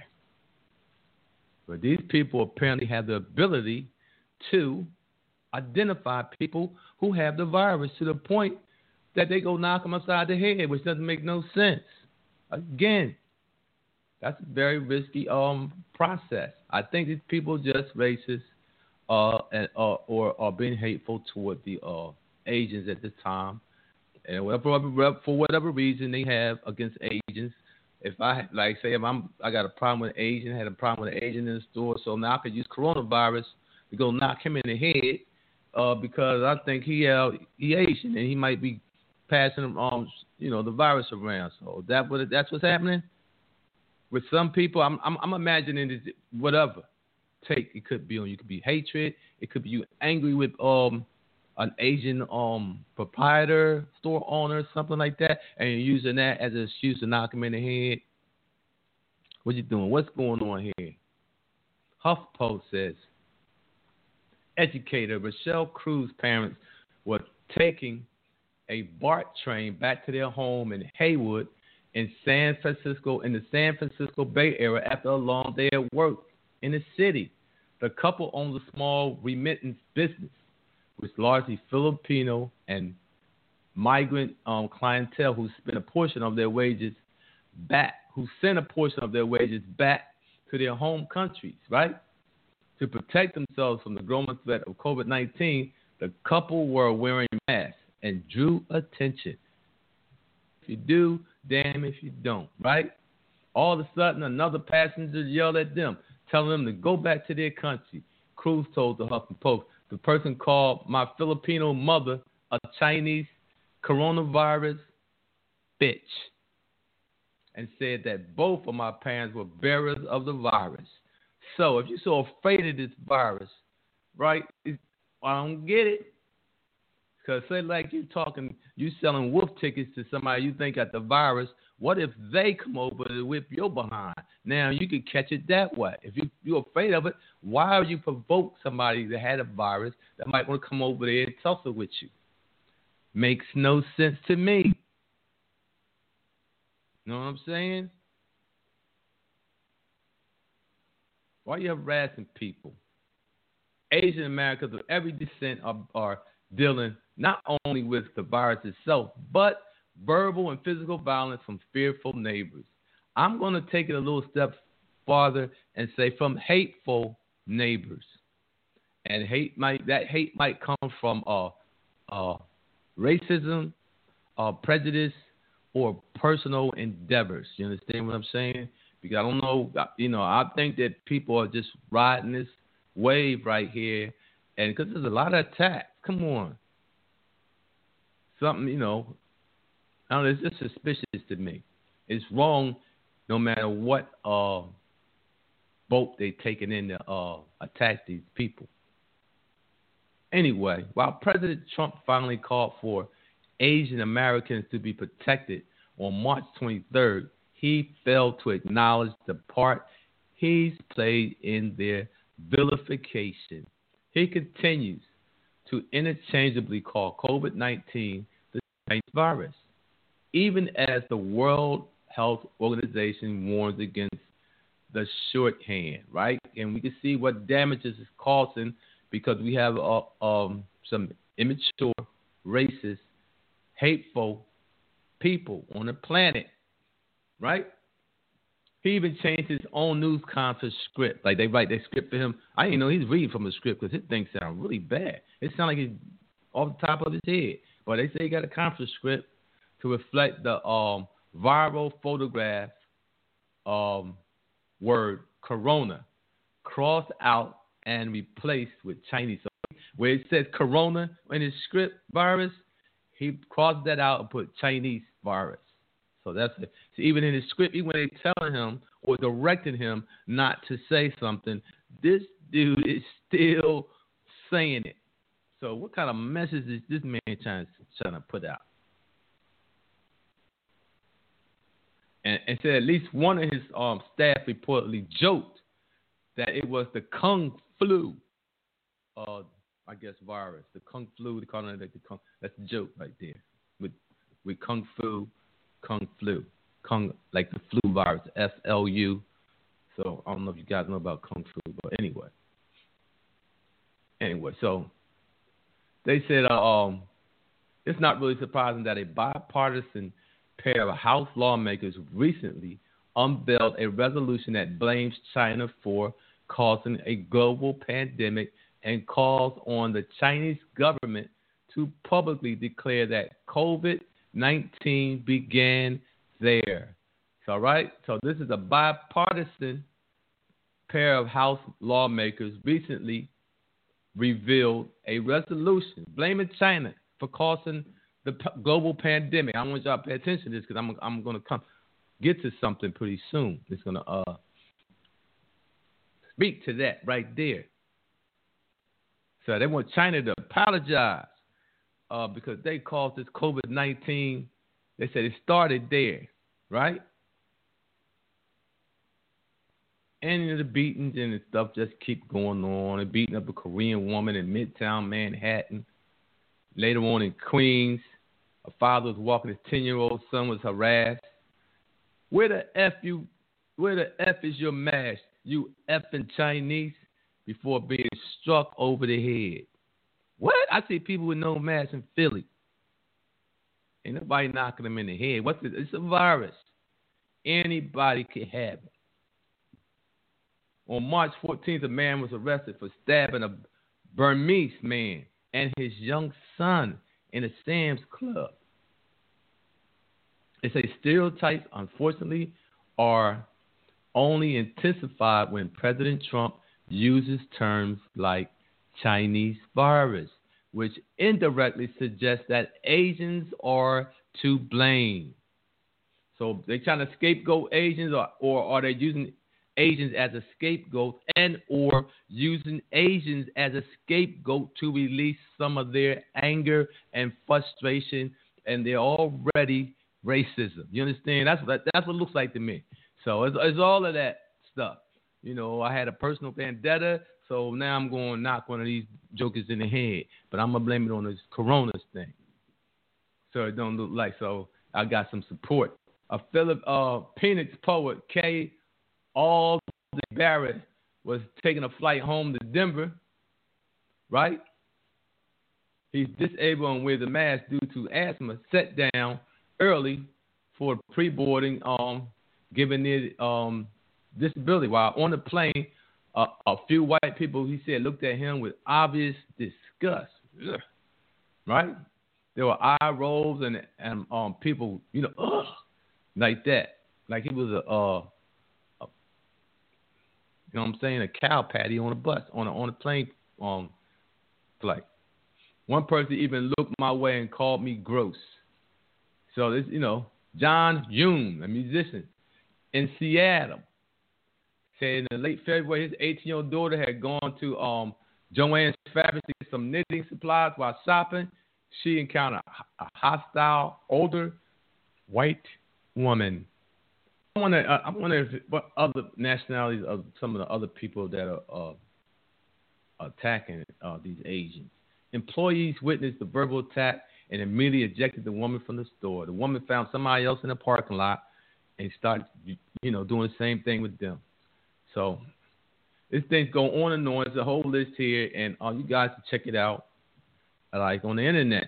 but these people apparently have the ability to identify people who have the virus to the point that they go knock them upside the head, which doesn't make no sense. Again, that's a very risky um process. I think these people are just racist uh, and, uh, or are being hateful toward the uh, Asians at this time. And whatever, for whatever reason they have against Asians. If I, like, say, if I'm, I got a problem with an Asian, had a problem with an Asian in the store, so now I could use coronavirus to go knock him in the head uh, because I think he uh, he Asian and he might be passing um you know the virus around. So that what that's what's happening with some people. I'm I'm, I'm imagining it, whatever take it could be on. You could be hatred. It could be you angry with um an Asian um proprietor, store owner, something like that, and you're using that as an excuse to knock him in the head. What you doing? What's going on here? HuffPost says educator Rochelle Cruz's parents were taking a BART train back to their home in Haywood in San Francisco, in the San Francisco Bay Area after a long day at work in the city. The couple owns a small remittance business with largely Filipino and migrant um, clientele who spend a portion of their wages back, who send a portion of their wages back to their home countries, right? To protect themselves from the growing threat of COVID nineteen, the couple were wearing masks and drew attention. If you do, damn if you don't, right? All of a sudden, another passenger yelled at them, telling them to go back to their country. Cruz told the Huffington Post, the person called my Filipino mother a Chinese coronavirus bitch and said that both of my parents were bearers of the virus. So if you're so afraid of this virus, right, I don't get it. Because say like you talking, you selling wolf tickets to somebody you think got the virus. What if they come over to whip your behind? Now you could catch it that way. If you, you're afraid of it, why would you provoke somebody that had a virus that might want to come over there and tussle with you? Makes no sense to me. Know what I'm saying? Why are you harassing people? Asian Americans of every descent are, are dealing not only with the virus itself, but verbal and physical violence from fearful neighbors. I'm going to take it a little step farther and say from hateful neighbors. And hate might that hate might come from uh, uh, racism, uh, prejudice, or personal endeavors. You understand what I'm saying? Because I don't know, you know, I think that people are just riding this wave right here, and because there's a lot of attacks. Come on. Something, you know, I don't know, it's just suspicious to me. It's wrong no matter what uh, boat they taking in to uh, attack these people. Anyway, while President Trump finally called for Asian Americans to be protected on March twenty-third, he failed to acknowledge the part he's played in their vilification. He continues to interchangeably call COVID nineteen the Chinese virus, even as the World Health Organization warns against the shorthand, right? And we can see what damages it's causing because we have uh, um, some immature, racist, hateful people on the planet, right? He even changed his own news conference script. Like they write their script for him. I didn't know he's reading from a script because his thing sounds really bad. It sounds like he's off the top of his head. But they say he got a conference script to reflect the um, viral photograph um, word corona crossed out and replaced with Chinese. So where it says corona in his script virus, he crossed that out and put Chinese virus. So that's it. So even in his script, even when they're telling him or directing him not to say something, this dude is still saying it. So what kind of message is this man trying, trying to put out? and, and said at least one of his um, staff reportedly joked that it was the Kung flu, uh, I guess virus, the Kung flu. They call it like the Kung. That's a joke right there with with Kung flu, Kung flu, Kung like the flu virus, F L U. So I don't know if you guys know about Kung flu, but anyway, anyway, so they said uh, um. It's not really surprising that a bipartisan pair of House lawmakers recently unveiled a resolution that blames China for causing a global pandemic and calls on the Chinese government to publicly declare that COVID nineteen began there. So, right? So this is a bipartisan pair of House lawmakers recently revealed a resolution blaming China for causing the p- global pandemic. I want y'all to pay attention to this because I'm I'm going to come get to something pretty soon. It's going to uh speak to that right there. So they want China to apologize uh, because they caused this COVID nineteen. They said it started there, right? And the beatings and the stuff just keep going on. They're beating up a Korean woman in Midtown Manhattan. Later on in Queens, a father was walking his ten-year-old son was harassed. Where the F you? Where the F is your mask? You effing Chinese before being struck over the head. What? I see people with no mask in Philly. Ain't nobody knocking them in the head. What's it? It's a virus. Anybody can have it. On March fourteenth, a man was arrested for stabbing a Burmese man and his young son in a Sam's Club. They say stereotypes, unfortunately, are only intensified when President Trump uses terms like Chinese virus, which indirectly suggests that Asians are to blame. So they're trying to scapegoat Asians, or, or are they using Asians as a scapegoat and or using Asians as a scapegoat to release some of their anger and frustration and their already racism? You understand? That's what that's what it looks like to me. So it's, it's all of that stuff. You know, I had a personal vendetta, so now I'm going to knock one of these jokers in the head, but I'm going to blame it on this Corona thing. So it don't look like, so I got some support. A Philip uh, Phoenix poet, K. All Barrett, was taking a flight home to Denver, right? He's disabled and wears a mask due to asthma, set down early for pre-boarding, um, given his um, disability. While on the plane, uh, a few white people, he said, looked at him with obvious disgust, ugh, right? There were eye rolls and, and um, people, you know, ugh, like that. Like he was a... Uh, You know what I'm saying? A cow patty on a bus, on a on a plane um, flight. One person even looked my way and called me gross. So this, you know, John Yoon, a musician in Seattle, said in the late February his eighteen-year-old daughter had gone to um, Joann's Fabrics to get some knitting supplies while shopping. She encountered a hostile older white woman. I wonder, uh, I wonder if, what other nationalities of some of the other people that are uh, attacking uh, these Asians. Employees witnessed the verbal attack and immediately ejected the woman from the store. The woman found somebody else in the parking lot and started, you know, doing the same thing with them. So this thing's go on and on. There's a whole list here, and uh, you guys can check it out, like on the internet.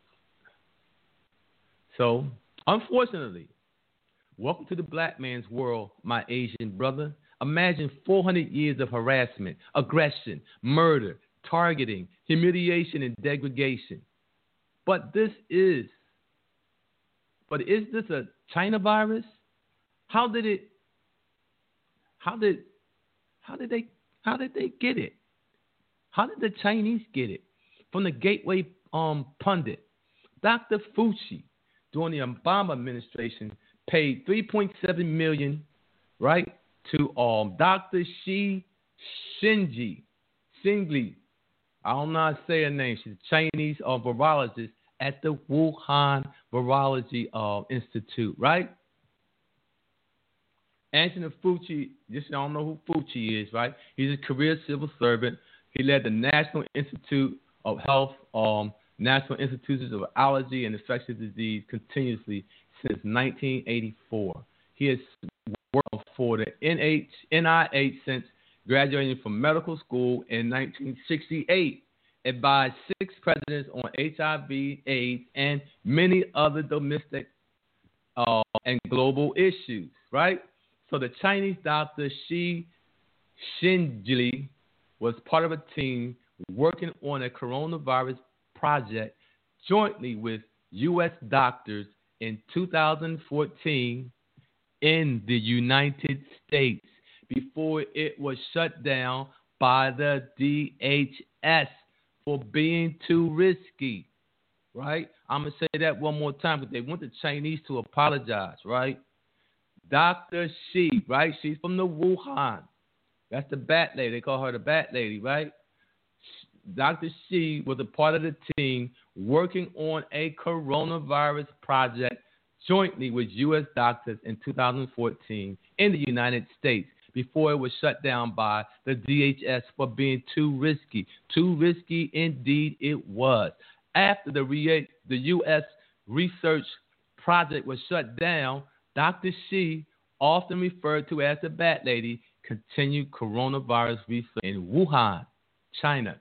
So unfortunately, welcome to the black man's world, my Asian brother. Imagine four hundred years of harassment, aggression, murder, targeting, humiliation, and degradation. But this is, but is this a China virus? How did it, how did, how did they, how did they get it? How did the Chinese get it? From the Gateway um, pundit, Doctor Fauci, during the Obama administration, paid three point seven million dollars, right, to um, Doctor Shi Shinji, Xingli. I don't know how to say her name. She's a Chinese uh, virologist at the Wuhan Virology uh, Institute, right? Anthony Fauci, just y'all know who Fauci is, right? He's a career civil servant. He led the National Institute of Health, um, National Institutes of Allergy and Infectious Disease continuously since nineteen eighty-four. He has worked for the N I H since graduating from medical school in nineteen sixty-eight. Advised six presidents on H I V, AIDS, and many other domestic uh, and global issues, right? So the Chinese doctor Shi Shinjili was part of a team working on a coronavirus project jointly with U S doctors in two thousand fourteen in the United States before it was shut down by the D H S for being too risky, right? I'm going to say that one more time because they want the Chinese to apologize, right? Doctor Shi, right? She's from the Wuhan. That's the bat lady. They call her the bat lady, right? Doctor Shi was a part of the team working on a coronavirus project jointly with U S doctors in two thousand fourteen in the United States before it was shut down by the D H S for being too risky. Too risky indeed it was. After the, re- the U S research project was shut down, Doctor Shi, often referred to as the Bat Lady, continued coronavirus research in Wuhan, China.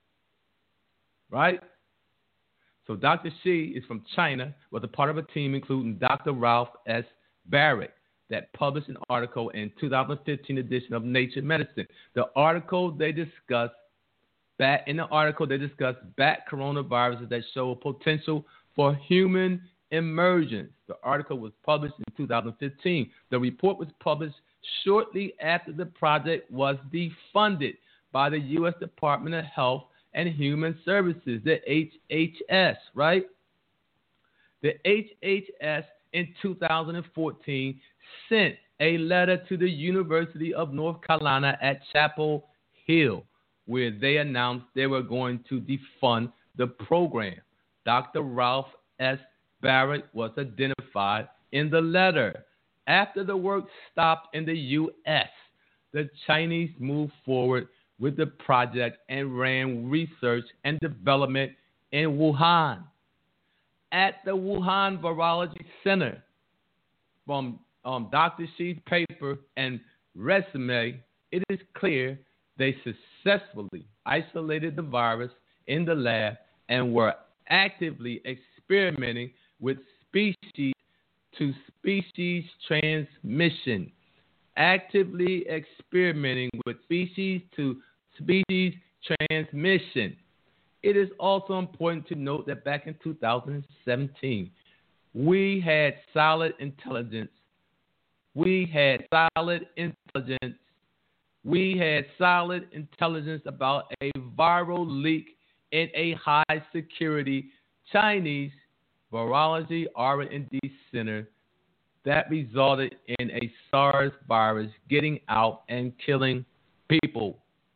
Right? So Doctor Shi is from China, was a part of a team including Doctor Ralph S. Barrett that published an article in two thousand fifteen edition of Nature Medicine. The article they discussed, bat, in the article they discussed bat coronaviruses that show potential for human emergence. The article was published in two thousand fifteen. The report was published shortly after the project was defunded by the U S Department of Health and Human Services, the H H S, right? The H H S in two thousand fourteen sent a letter to the University of North Carolina at Chapel Hill where they announced they were going to defund the program. Doctor Ralph S. Barrett was identified in the letter. After the work stopped in the U S, the Chinese moved forward with the project and ran research and development in Wuhan. At the Wuhan Virology Center, from um, Doctor Shi's paper and resume, it is clear they successfully isolated the virus in the lab and were actively experimenting with species to species transmission. Actively experimenting with species to species transmission. It is also important to note that back in two thousand seventeen, we had solid intelligence. We had solid intelligence. We had solid intelligence about a viral leak in a high security Chinese virology R and D center that resulted in a SARS virus getting out and killing people.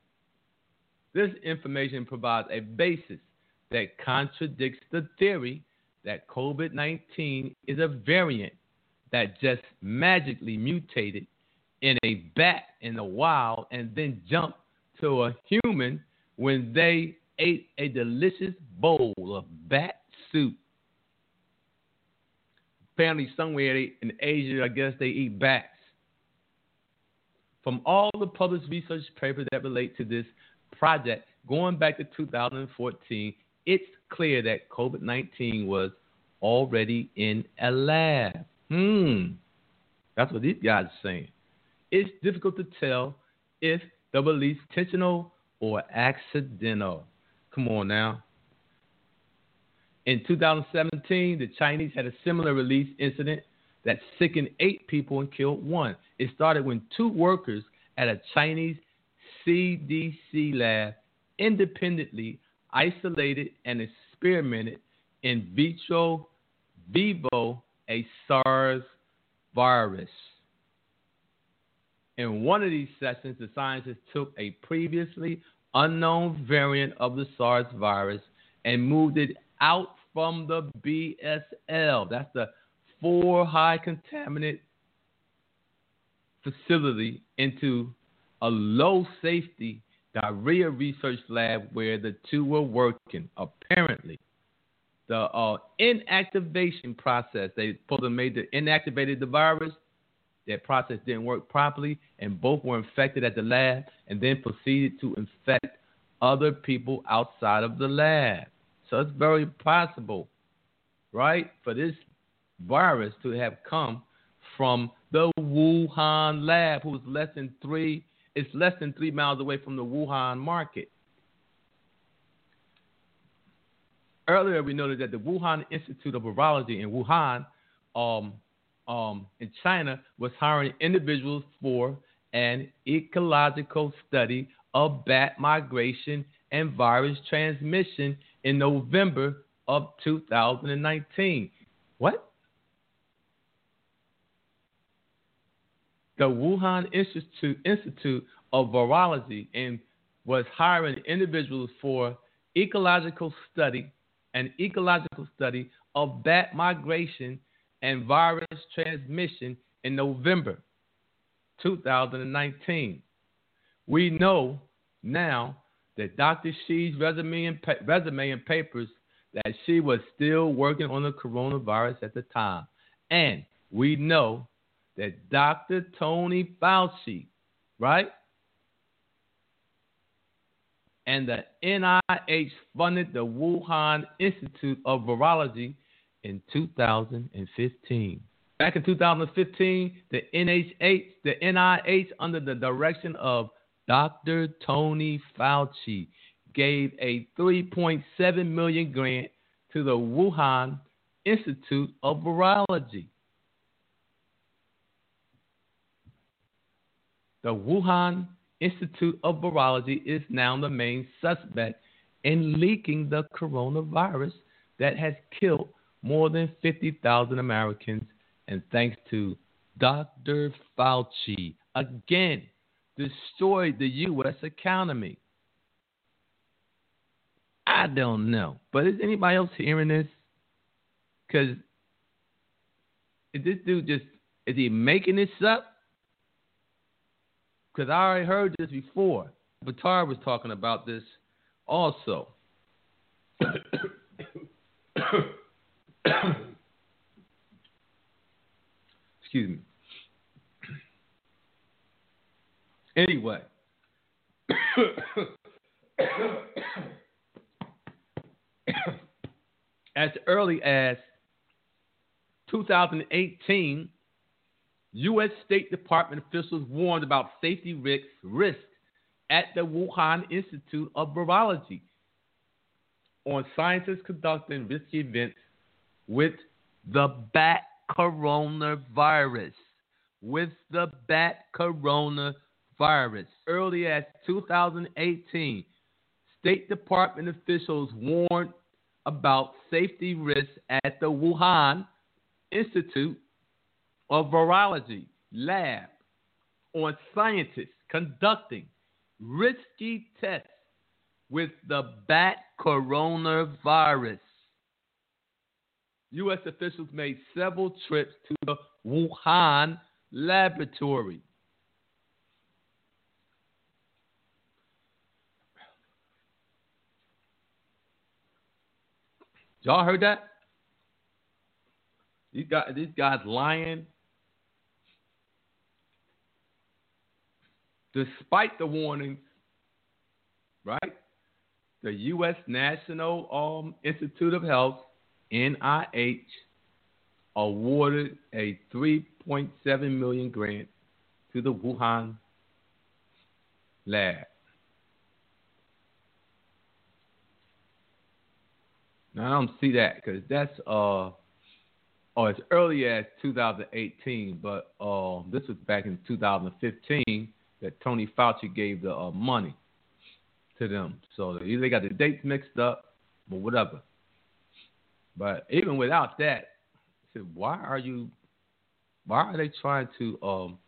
This information provides a basis that contradicts the theory that COVID nineteen is a variant that just magically mutated in a bat in the wild and then jumped to a human when they ate a delicious bowl of bat soup. Apparently somewhere in Asia, I guess they eat bats. From all the published research papers that relate to this project, going back to two thousand fourteen, it's clear that COVID nineteen was already in a lab. Hmm. That's what these guys are saying. It's difficult to tell if the release intentional or accidental. Come on now. In two thousand seventeen, the Chinese had a similar release incident that sickened eight people and killed one. It started when two workers at a Chinese C D C lab independently isolated and experimented in vitro vivo a SARS virus. In one of these sessions, the scientists took a previously unknown variant of the SARS virus and moved it out from the B S L. That's the four high contaminant facility into a low safety diarrhea research lab where the two were working. Apparently, the uh, inactivation process, they supposed to made the inactivated the virus. That process didn't work properly, and both were infected at the lab and then proceeded to infect other people outside of the lab. So it's very possible, right, for this virus to have come from the Wuhan lab, who was less than three, it's less than three miles away from the Wuhan market. Earlier, we noted that the Wuhan Institute of Virology in Wuhan, um, um, in China, was hiring individuals for an ecological study of bat migration and virus transmission in November of two thousand nineteen. What? The Wuhan Institute, Institute of Virology and was hiring individuals for ecological study, an ecological study of bat migration and virus transmission in November two thousand nineteen. We know now that Doctor Xi's resume and, pa- resume and papers that she was still working on the coronavirus at the time. And we know that Doctor Tony Fauci, right, and the N I H funded the Wuhan Institute of Virology in two thousand fifteen. Back in two thousand fifteen, the N H H, the N I H, under the direction of Doctor Tony Fauci, gave a three point seven million dollars grant to the Wuhan Institute of Virology. The Wuhan Institute of Virology is now the main suspect in leaking the coronavirus that has killed more than fifty thousand Americans, and thanks to Doctor Fauci, again, destroyed the U S economy. I don't know. But is anybody else hearing this? Because is this dude just, is he making this up? Because I already heard this before. Batar was talking about this also. Excuse me. Anyway. As early as two thousand eighteen, U S State Department officials warned about safety risks, risks at the Wuhan Institute of Virology on scientists conducting risky events with the bat coronavirus. With the bat coronavirus. Early as two thousand eighteen, State Department officials warned about safety risks at the Wuhan Institute of Virology lab on scientists conducting risky tests with the bat coronavirus. U S officials made several trips to the Wuhan laboratory. Y'all heard that? These guys, these guys lying. Despite the warnings, right? The U S National um, Institute of Health, N I H, awarded a three point seven million dollars grant to the Wuhan lab. Now, I don't see that because that's uh, oh, as early as two thousand eighteen, but uh, this was back in two thousand fifteen that Tony Fauci gave the uh, money to them. So they either got the dates mixed up, but whatever. But even without that, I said, why are you? Why are they trying to um,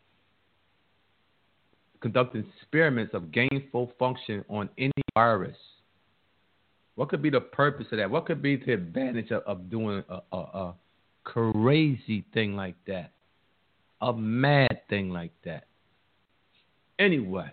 conduct experiments of gainful function on any virus? What could be the purpose of that? What could be the advantage of, of doing a, a, a crazy thing like that? A mad thing like that? Anyway.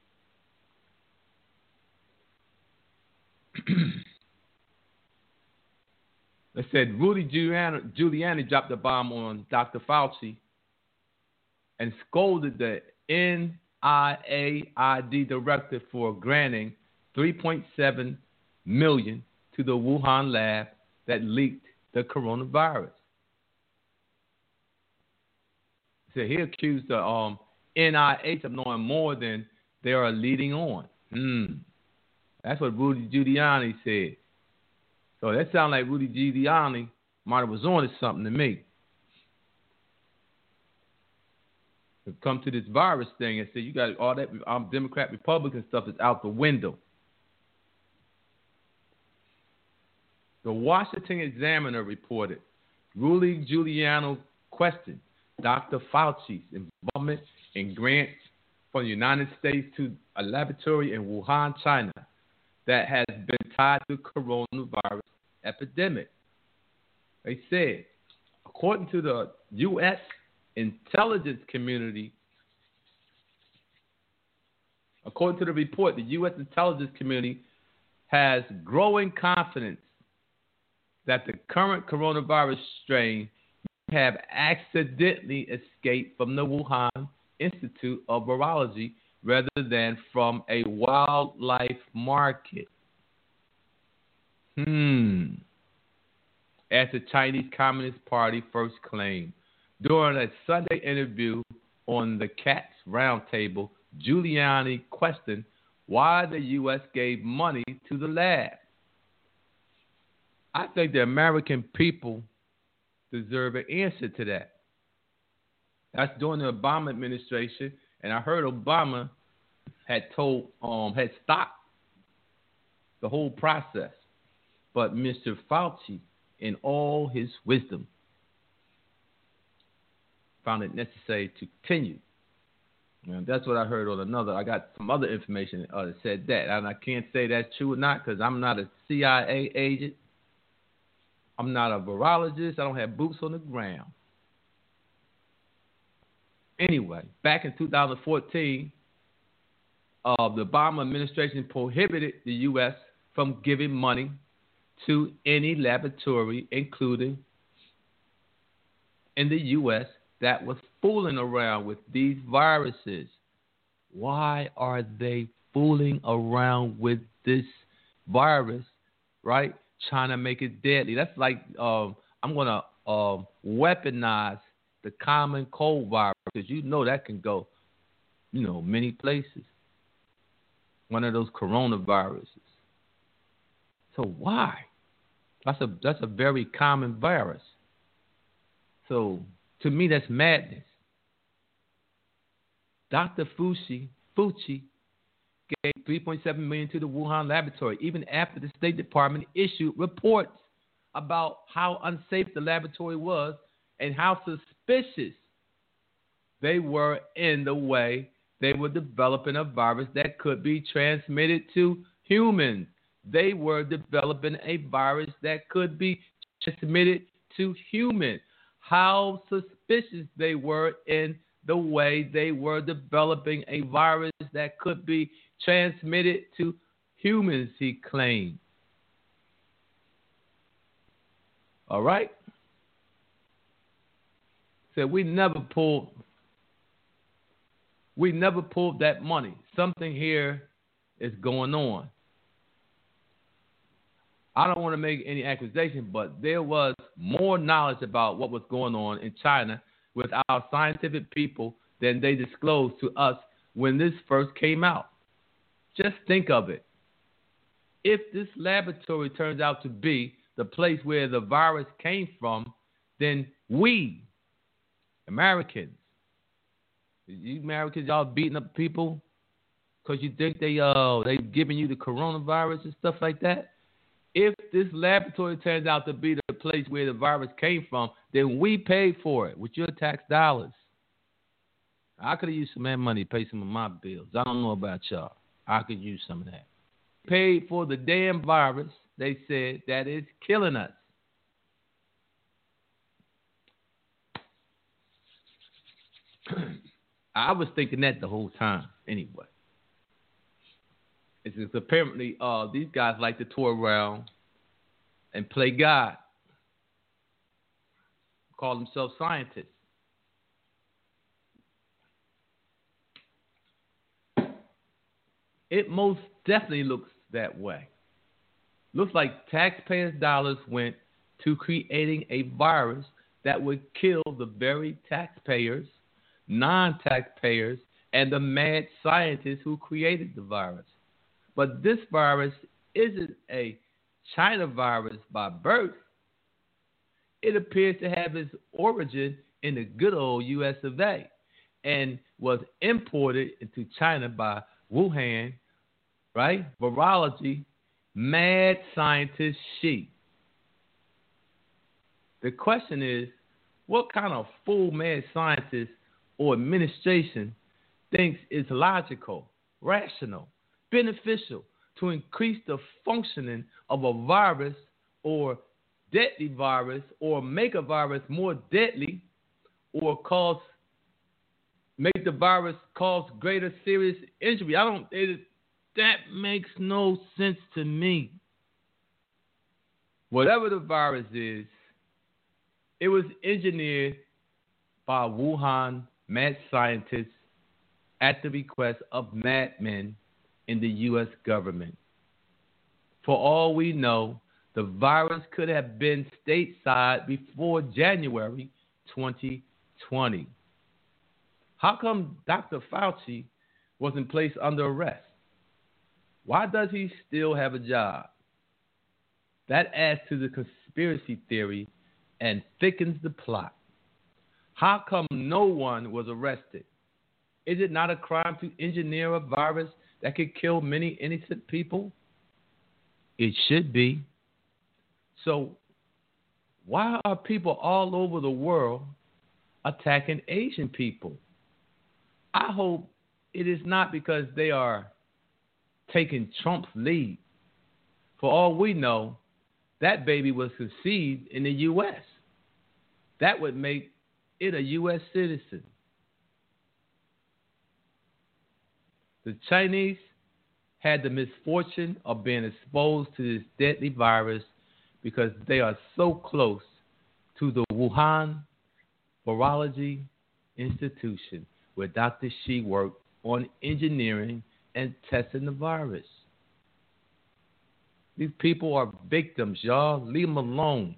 They said Rudy Giuliani, Giuliani dropped the bomb on Doctor Fauci and scolded the N I A I D director for granting three point seven million dollars to the Wuhan lab that leaked the coronavirus. So he accused the um, N I H of knowing more than they are leading on. Hmm. That's what Rudy Giuliani said. So that sounds like Rudy Giuliani might have was on to something to me. To come to this virus thing and say you got all that um, Democrat Republican stuff is out the window. The Washington Examiner reported Rudy Giuliani questioned Doctor Fauci's involvement in grants from the United States to a laboratory in Wuhan, China, that has been tied to the coronavirus epidemic. They said, according to the U S intelligence community, according to the report, the U S intelligence community has growing confidence that the current coronavirus strain may have accidentally escaped from the Wuhan Institute of Virology rather than from a wildlife market. Hmm. As the Chinese Communist Party first claimed. During a Sunday interview on the Cats Roundtable, Giuliani questioned why the U S gave money to the lab. I think the American people deserve an answer to that. That's during the Obama administration, and I heard Obama had told, um, had stopped the whole process. But Mister Fauci, in all his wisdom, found it necessary to continue. And that's what I heard on another. I got some other information uh, that said that. And I can't say that's true or not because I'm not a C I A agent. I'm not a virologist. I don't have boots on the ground. Anyway, back in two thousand fourteen, uh, the Obama administration prohibited the U S from giving money to any laboratory, including in the U S, that was fooling around with these viruses. Why are they fooling around with this virus, right? Trying to make it deadly. That's like um, I'm going to um, weaponize the common cold virus because you know that can go, you know, many places. One of those coronaviruses. So why? That's a that's a very common virus. So to me, that's madness. Doctor Fauci, Fauci gave three point seven million dollars to the Wuhan laboratory, even after the State Department issued reports about how unsafe the laboratory was and how suspicious they were in the way they were developing a virus that could be transmitted to humans. They were developing a virus that could be transmitted to humans. How suspicious they were in the way they were developing a virus that could be transmitted to humans, he claimed. All right? Said we never pulled we never pulled that money. Something here is going on. I don't want to make any accusation, but there was more knowledge about what was going on in China with our scientific people than they disclosed to us when this first came out. Just think of it. If this laboratory turns out to be the place where the virus came from, then we, Americans, you Americans, y'all beating up people because you think they uh they giving you the coronavirus and stuff like that. If this laboratory turns out to be the place where the virus came from, then we paid for it with your tax dollars. I could have used some of that money to pay some of my bills. I don't know about y'all. I could use some of that. Paid for the damn virus, they said, that is killing us. I was thinking that the whole time anyway. It's just apparently uh, these guys like to tour around and play God. Call themselves scientists. It most definitely looks that way. Looks like taxpayers' dollars went to creating a virus that would kill the very taxpayers, non-taxpayers, and the mad scientists who created the virus. But this virus isn't a China virus by birth. It appears to have its origin in the good old U S of A and was imported into China by Wuhan, right? Virology, mad scientist Xi. The question is, what kind of fool mad scientist or administration thinks it's logical, rational, beneficial to increase the functioning of a virus or deadly virus or make a virus more deadly or cause make the virus cause greater serious injury? I don't it, that makes no sense to me. Whatever the virus is, it was engineered by Wuhan mad scientists at the request of madmen in the U S government. For all we know, the virus could have been stateside before January twenty twenty. How come Doctor Fauci wasn't placed under arrest? Why does he still have a job? That adds to the conspiracy theory and thickens the plot. How come no one was arrested? Is it not a crime to engineer a virus that could kill many innocent people? It should be. So why are people all over the world attacking Asian people? I hope it is not because they are taking Trump's lead. For all we know, that baby was conceived in the U S. That would make it a U S citizen. The Chinese had the misfortune of being exposed to this deadly virus because they are so close to the Wuhan Virology Institution where Doctor Xi worked on engineering and testing the virus. These people are victims, y'all. Leave them alone.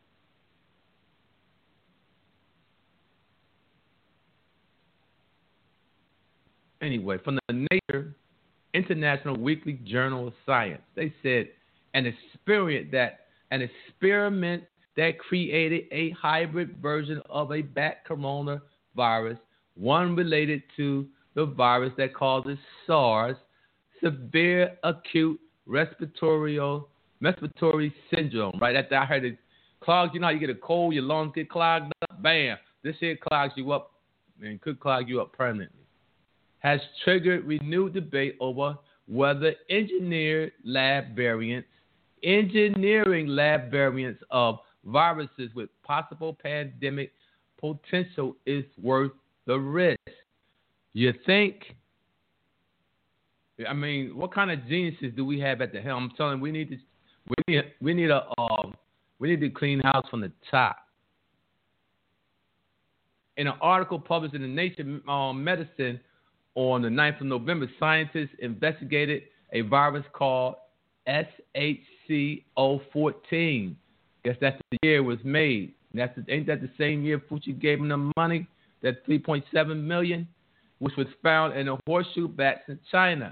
Anyway, from the Nature International Weekly Journal of Science, they said an experiment that an experiment that created a hybrid version of a bat coronavirus, one related to the virus that causes SARS, severe acute respiratory respiratory syndrome. Right after I heard it clogged, you know how you get a cold, your lungs get clogged up. Bam, this here clogs you up and could clog you up permanently. Has triggered renewed debate over whether engineered lab variants, engineering lab variants of viruses with possible pandemic potential is worth the risk. You think? I mean, what kind of geniuses do we have at the helm? I'm telling you, we need to, we need, we need a, um, we need to clean house from the top. In an article published in the Nature um, Medicine on the ninth of November, scientists investigated a virus called S H C O fourteen. Guess that's the year it was made. That's the, ain't that the same year Fauci gave them the money, that three point seven million dollars, which was found in the horseshoe bats in China.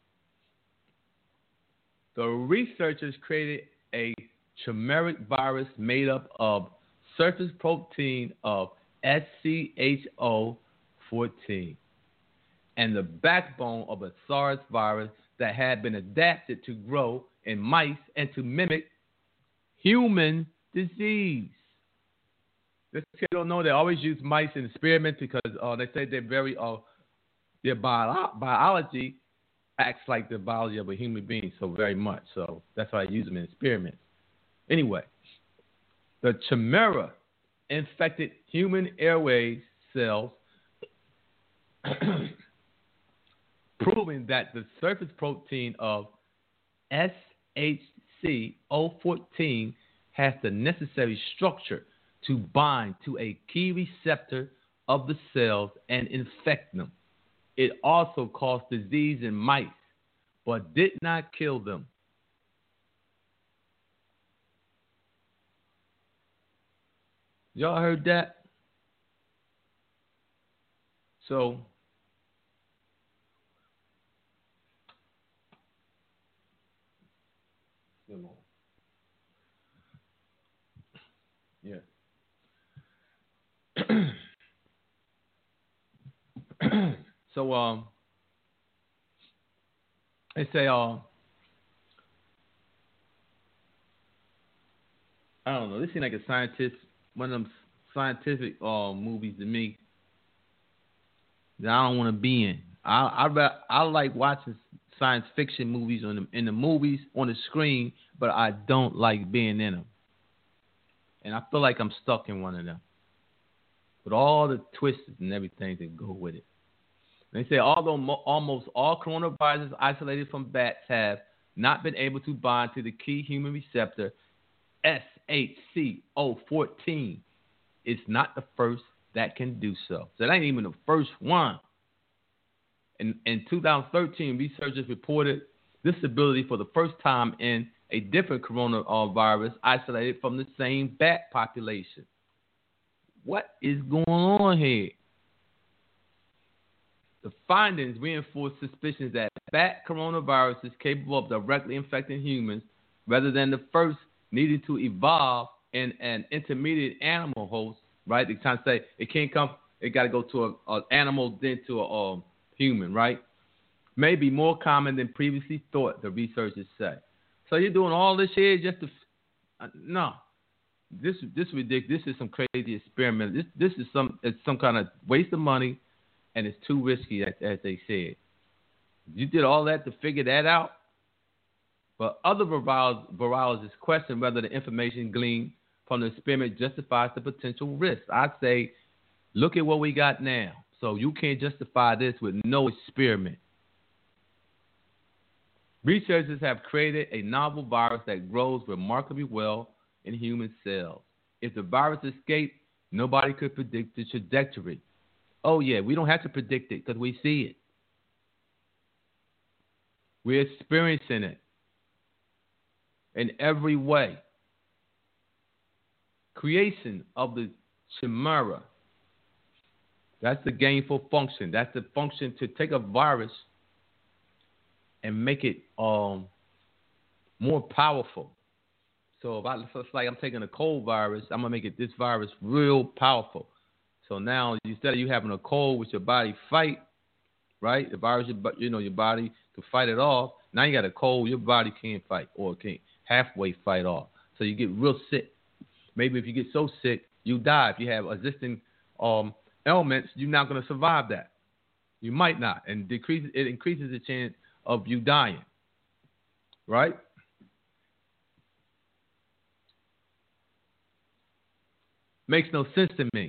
The researchers created a chimeric virus made up of surface protein of S C H O fourteen and the backbone of a SARS virus that had been adapted to grow in mice and to mimic human disease. This kid don't know they always use mice in experiments because uh, they say they're very uh, their bio- biology acts like the biology of a human being so very much. So that's why I use them in experiments. Anyway, the chimera infected human airway cells proving that the surface protein of S H C O fourteen has the necessary structure to bind to a key receptor of the cells and infect them. It also caused disease in mice, but did not kill them. Y'all heard that? So, yeah. So, um, they say, uh, I don't know. This seems like a scientist, one of them scientific uh, movies to me that I don't want to be in. I I I like watching science fiction movies on the, in the movies on the screen, but I don't like being in them. And I feel like I'm stuck in one of them, with all the twists and everything that go with it. They say although mo- almost all coronaviruses isolated from bats have not been able to bind to the key human receptor, S H C O fourteen is not the first that can do so. So that ain't even the first one. In, in two thousand thirteen, researchers reported this ability for the first time in a different coronavirus isolated from the same bat population. What is going on here? The findings reinforce suspicions that bat coronavirus is capable of directly infecting humans rather than the first needing to evolve in an intermediate animal host, right? They're trying to say it can't come, it got to go to an animal, then to a um, human, right? May be more common than previously thought, the researchers say. So you're doing all this here just to, uh, no. This this is ridiculous. This is some crazy experiment. This this is some it's some kind of waste of money, and it's too risky, as, as they said. You did all that to figure that out. But other viral- virologists question whether the information gleaned from the experiment justifies the potential risk. I say, look at what we got now. So you can't justify this with no experiment. Researchers have created a novel virus that grows remarkably well in human cells. If the virus escaped, nobody could predict the trajectory. Oh, yeah, we don't have to predict it because we see it. We're experiencing it in every way. Creation of the chimera. That's the gainful function. That's the function to take a virus and make it um, more powerful. So if I, so it's like I'm taking a cold virus, I'm gonna make it this virus real powerful. So now instead of you having a cold with your body fight, right? The virus, you know, your body to fight it off. Now you got a cold, your body can't fight or can't halfway fight off. So you get real sick. Maybe if you get so sick, you die. If you have existing um, ailments, you're not gonna survive that. You might not, and decreases it increases the chance of you dying, right? Makes no sense to me.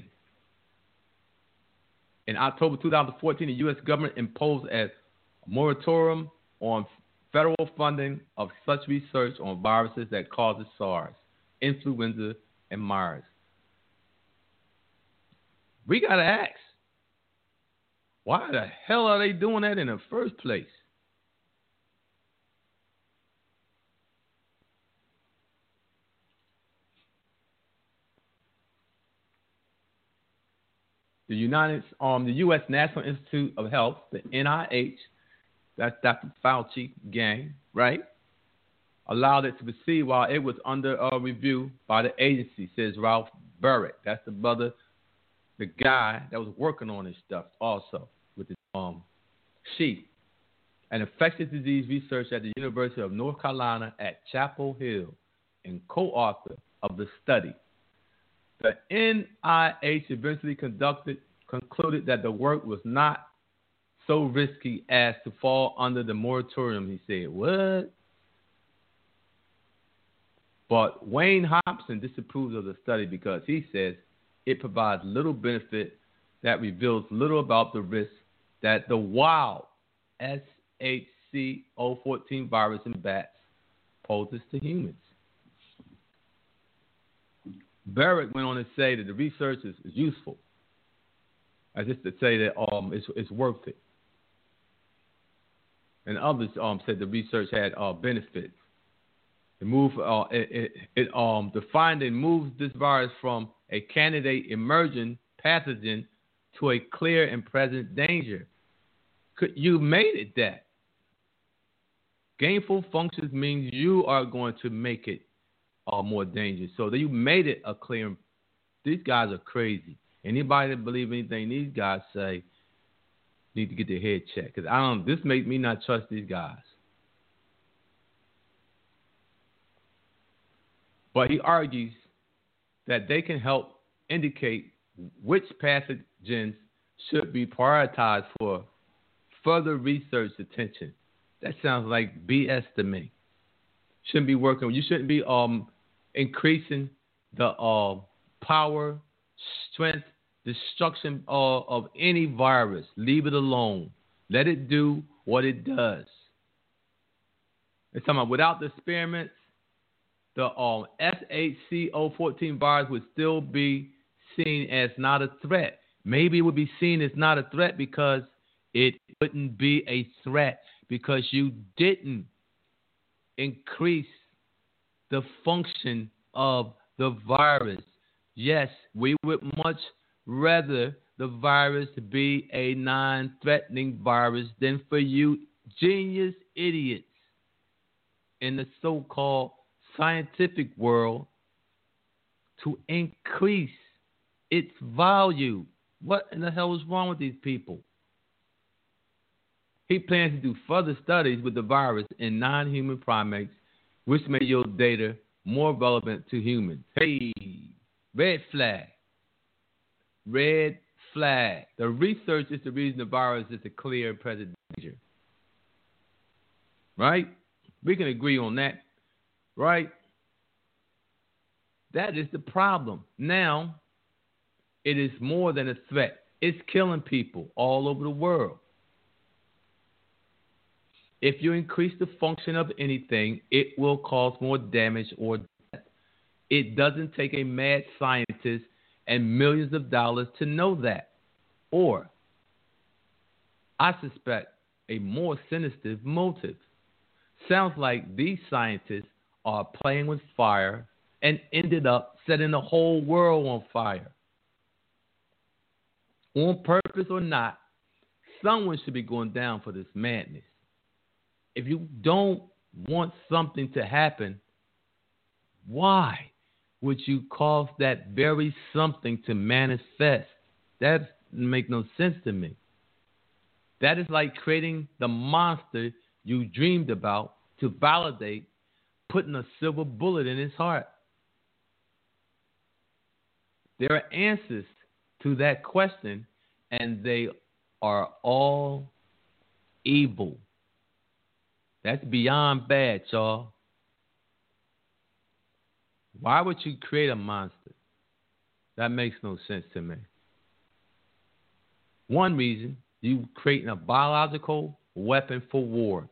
In October two thousand fourteen, the U S government imposed a moratorium on federal funding of such research on viruses that causes SARS, influenza, and MERS. We got to ask, why the hell are they doing that in the first place? The United, um, the U S National Institute of Health, the N I H, that's Doctor Fauci gang, right? Allowed it to proceed while it was under uh, review by the agency, says Ralph Burrick. That's the brother, the guy that was working on this stuff also with the um, sheep. An infectious disease researcher at the University of North Carolina at Chapel Hill and co-author of the study. The N I H eventually conducted, concluded that the work was not so risky as to fall under the moratorium. He said, what? But Wayne Hobson disapproves of the study because, he says, it provides little benefit that reveals little about the risk that the wild S H C O fourteen virus in bats poses to humans. Barrett went on to say that the research is, is useful, as if to say that um it's, it's worth it. And others um said the research had uh, benefits. It moved uh, it, it, it um the finding moves this virus from a candidate emerging pathogen to a clear and present danger. You made it that. Gainful functions means you are going to make it uh, more dangerous. So that you made it a clear. These guys are crazy. Anybody that believe anything these guys say need to get their head checked. Because I don't. This makes me not trust these guys. But he argues that they can help indicate which pathogens should be prioritized for further research attention. That sounds like B S to me. Shouldn't be working. You shouldn't be um increasing the uh, power, strength, destruction uh, of any virus. Leave it alone. Let it do what it does. It's talking about without the experiments, the um, S H C O fourteen virus would still be seen as not a threat. Maybe it would be seen as not a threat because it wouldn't be a threat because you didn't increase the function of the virus. Yes, we would much rather the virus be a non-threatening virus than for you genius idiots in the so-called scientific world to increase its value. What in the hell is wrong with these people? He plans to do further studies with the virus in non-human primates, which may yield data more relevant to humans. Hey, red flag. Red flag. The research is the reason the virus is a clear and present danger. Right? We can agree on that. Right? That is the problem. Now, it is more than a threat. It's killing people all over the world. If you increase the function of anything, it will cause more damage or death. It doesn't take a mad scientist and millions of dollars to know that. Or, I suspect, a more sinister motive. Sounds like these scientists are playing with fire and ended up setting the whole world on fire. On purpose or not, someone should be going down for this madness. If you don't want something to happen, why would you cause that very something to manifest? That doesn't make no sense to me. That is like creating the monster you dreamed about to validate putting a silver bullet in his heart. There are answers to that question, and they are all evil. That's beyond bad, y'all. Why would you create a monster? That makes no sense to me. One reason, you creating a biological weapon for war.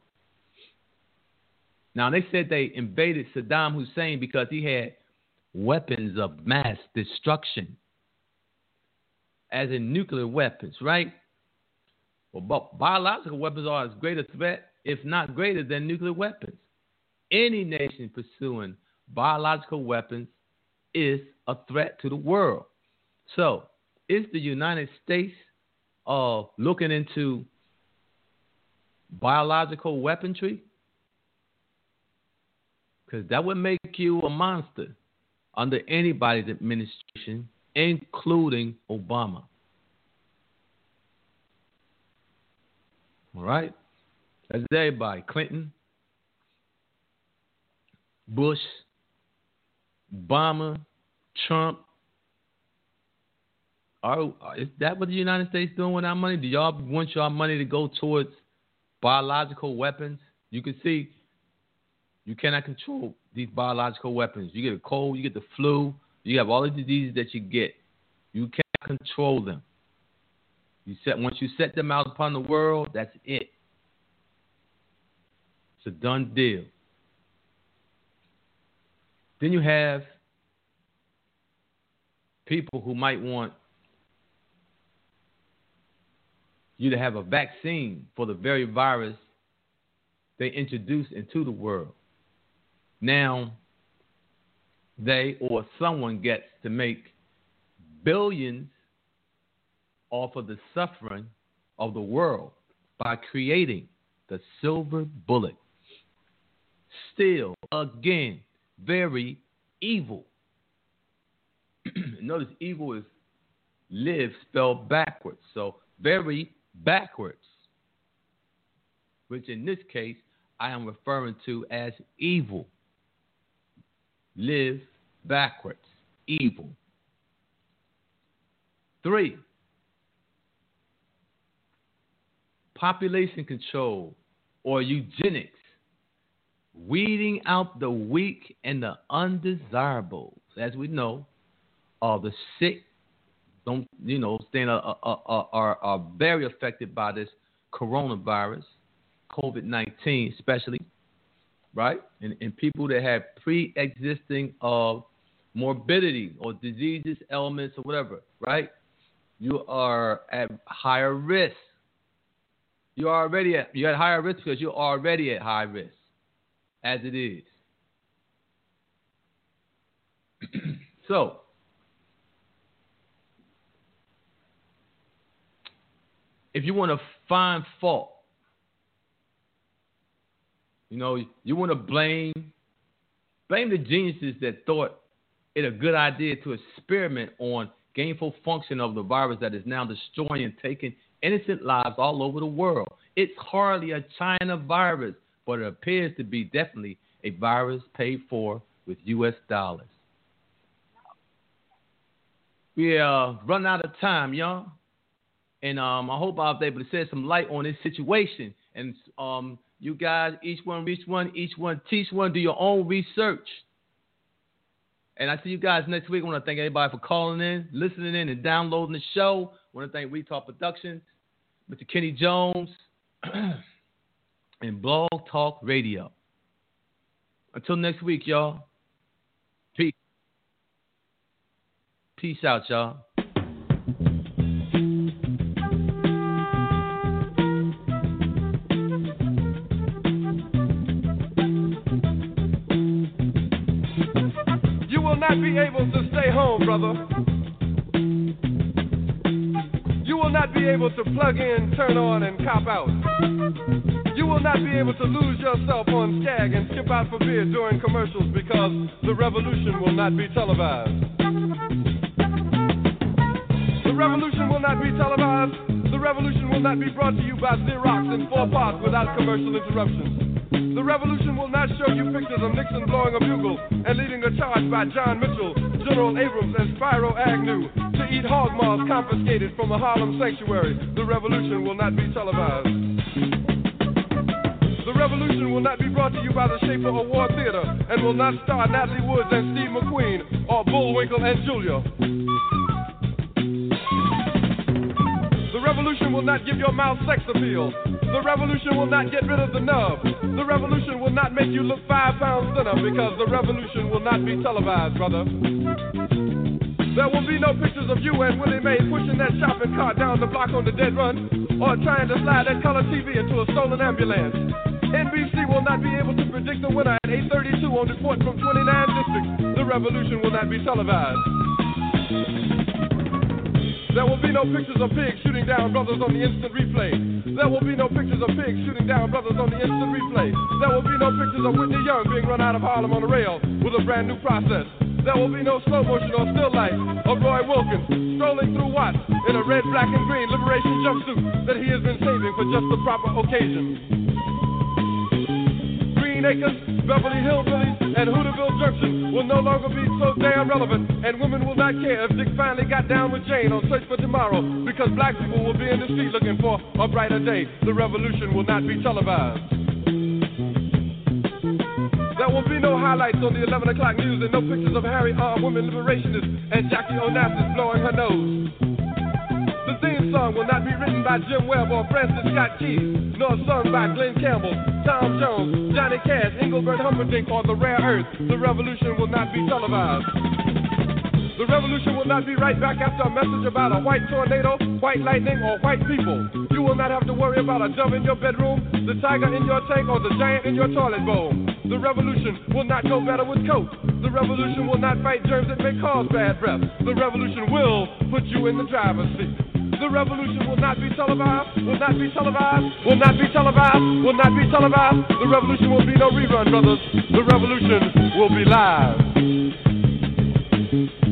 Now, they said they invaded Saddam Hussein because he had weapons of mass destruction, as in nuclear weapons, right? Well, but biological weapons are as great a threat, if not greater, than nuclear weapons. Any nation pursuing biological weapons is a threat to the world. So, is the United States uh, looking into biological weaponry? Because that would make you a monster under anybody's administration, including Obama. All right? That's everybody. Clinton, Bush, Obama, Trump. Are, is that what the United States doing with our money? Do y'all want y'all money to go towards biological weapons? You can see you cannot control these biological weapons. You get a cold, you get the flu, you have all the diseases that you get. You cannot control them. You set once you set them out upon the world, that's it. It's a done deal. Then you have people who might want you to have a vaccine for the very virus they introduced into the world. Now, they or someone gets to make billions off of the suffering of the world by creating the silver bullet. Still, again, very evil. Notice evil is live spelled backwards. So very backwards, which in this case I am referring to as evil. Live backwards, evil. Three, population control or eugenics, weeding out the weak and the undesirables. As we know, uh, the sick, don't you know, stand, uh, uh, uh, are are very affected by this coronavirus, COVID nineteen especially, right? And, and people that have pre-existing uh, morbidity or diseases, elements, or whatever, right? You are at higher risk. You're already at you're at higher risk because you're already at high risk, as it is. So, if you want to find fault, you know, you want to blame, blame the geniuses that thought it a good idea to experiment on gainful function of the virus that is now destroying and taking innocent lives all over the world. It's hardly a China virus, but it appears to be definitely a virus paid for with U S dollars. We uh, run out of time, y'all. And um, I hope I'll be able to shed some light on this situation. And um, you guys, each one reach one, each one teach one, do your own research. And I see you guys next week. I want to thank everybody for calling in, listening in, and downloading the show. I want to thank Retalk Productions, Mister Kenny Jones, and Blog Talk Radio. Until next week, y'all. Peace. Peace out, y'all. You will not be able to stay home, brother. You will not be able to plug in, turn on, and cop out. You will not be able to lose yourself on Skag and skip out for beer during commercials because the revolution will not be televised. The revolution will not be televised. The revolution will not be brought to you by Xerox in four parts without commercial interruptions. The revolution will not show you pictures of Nixon blowing a bugle and leading a charge by John Mitchell, General Abrams, and Spyro Agnew to eat hog maws confiscated from a Harlem sanctuary. The revolution will not be televised. The revolution will not be brought to you by the Schaefer Award Theater and will not star Natalie Woods and Steve McQueen or Bullwinkle and Julia. The revolution will not give your mouth sex appeal. The revolution will not get rid of the nub. The revolution will not make you look five pounds thinner because the revolution will not be televised, brother. There will be no pictures of you and Willie Mae pushing that shopping cart down the block on the dead run or trying to slide that color T V into a stolen ambulance. N B C will not be able to predict the winner at eight thirty-two on report from twenty-nine districts. The revolution will not be televised. There will be no pictures of pigs shooting down brothers on the instant replay. There will be no pictures of pigs shooting down brothers on the instant replay. There will be no pictures of Whitney Young being run out of Harlem on a rail with a brand new process. There will be no slow motion or still life of Roy Wilkins strolling through Watts in a red, black, and green liberation jumpsuit that he has been saving for just the proper occasion. Green Acres, Beverly Hillbillies, and Hooterville Junction will no longer be so damn relevant, and women will not care if Dick finally got down with Jane on Search for Tomorrow, because black people will be in the street looking for a brighter day. The revolution will not be televised. There will be no highlights on the eleven o'clock news and no pictures of Harry armed women liberationists and Jackie Onassis blowing her nose. The theme song will not be written by Jim Webb or Francis Scott Key, nor sung by Glenn Campbell, Tom Jones, Johnny Cash, Engelbert Humperdinck, or The Rare Earth. The revolution will not be televised. The revolution will not be right back after a message about a white tornado, white lightning, or white people. You will not have to worry about a dove in your bedroom, the tiger in your tank, or the giant in your toilet bowl. The revolution will not go better with Coke. The revolution will not fight germs that may cause bad breath. The revolution will put you in the driver's seat. The revolution will not be televised, will not be televised, will not be televised, will not be televised. The revolution will be no rerun, brothers. The revolution will be live.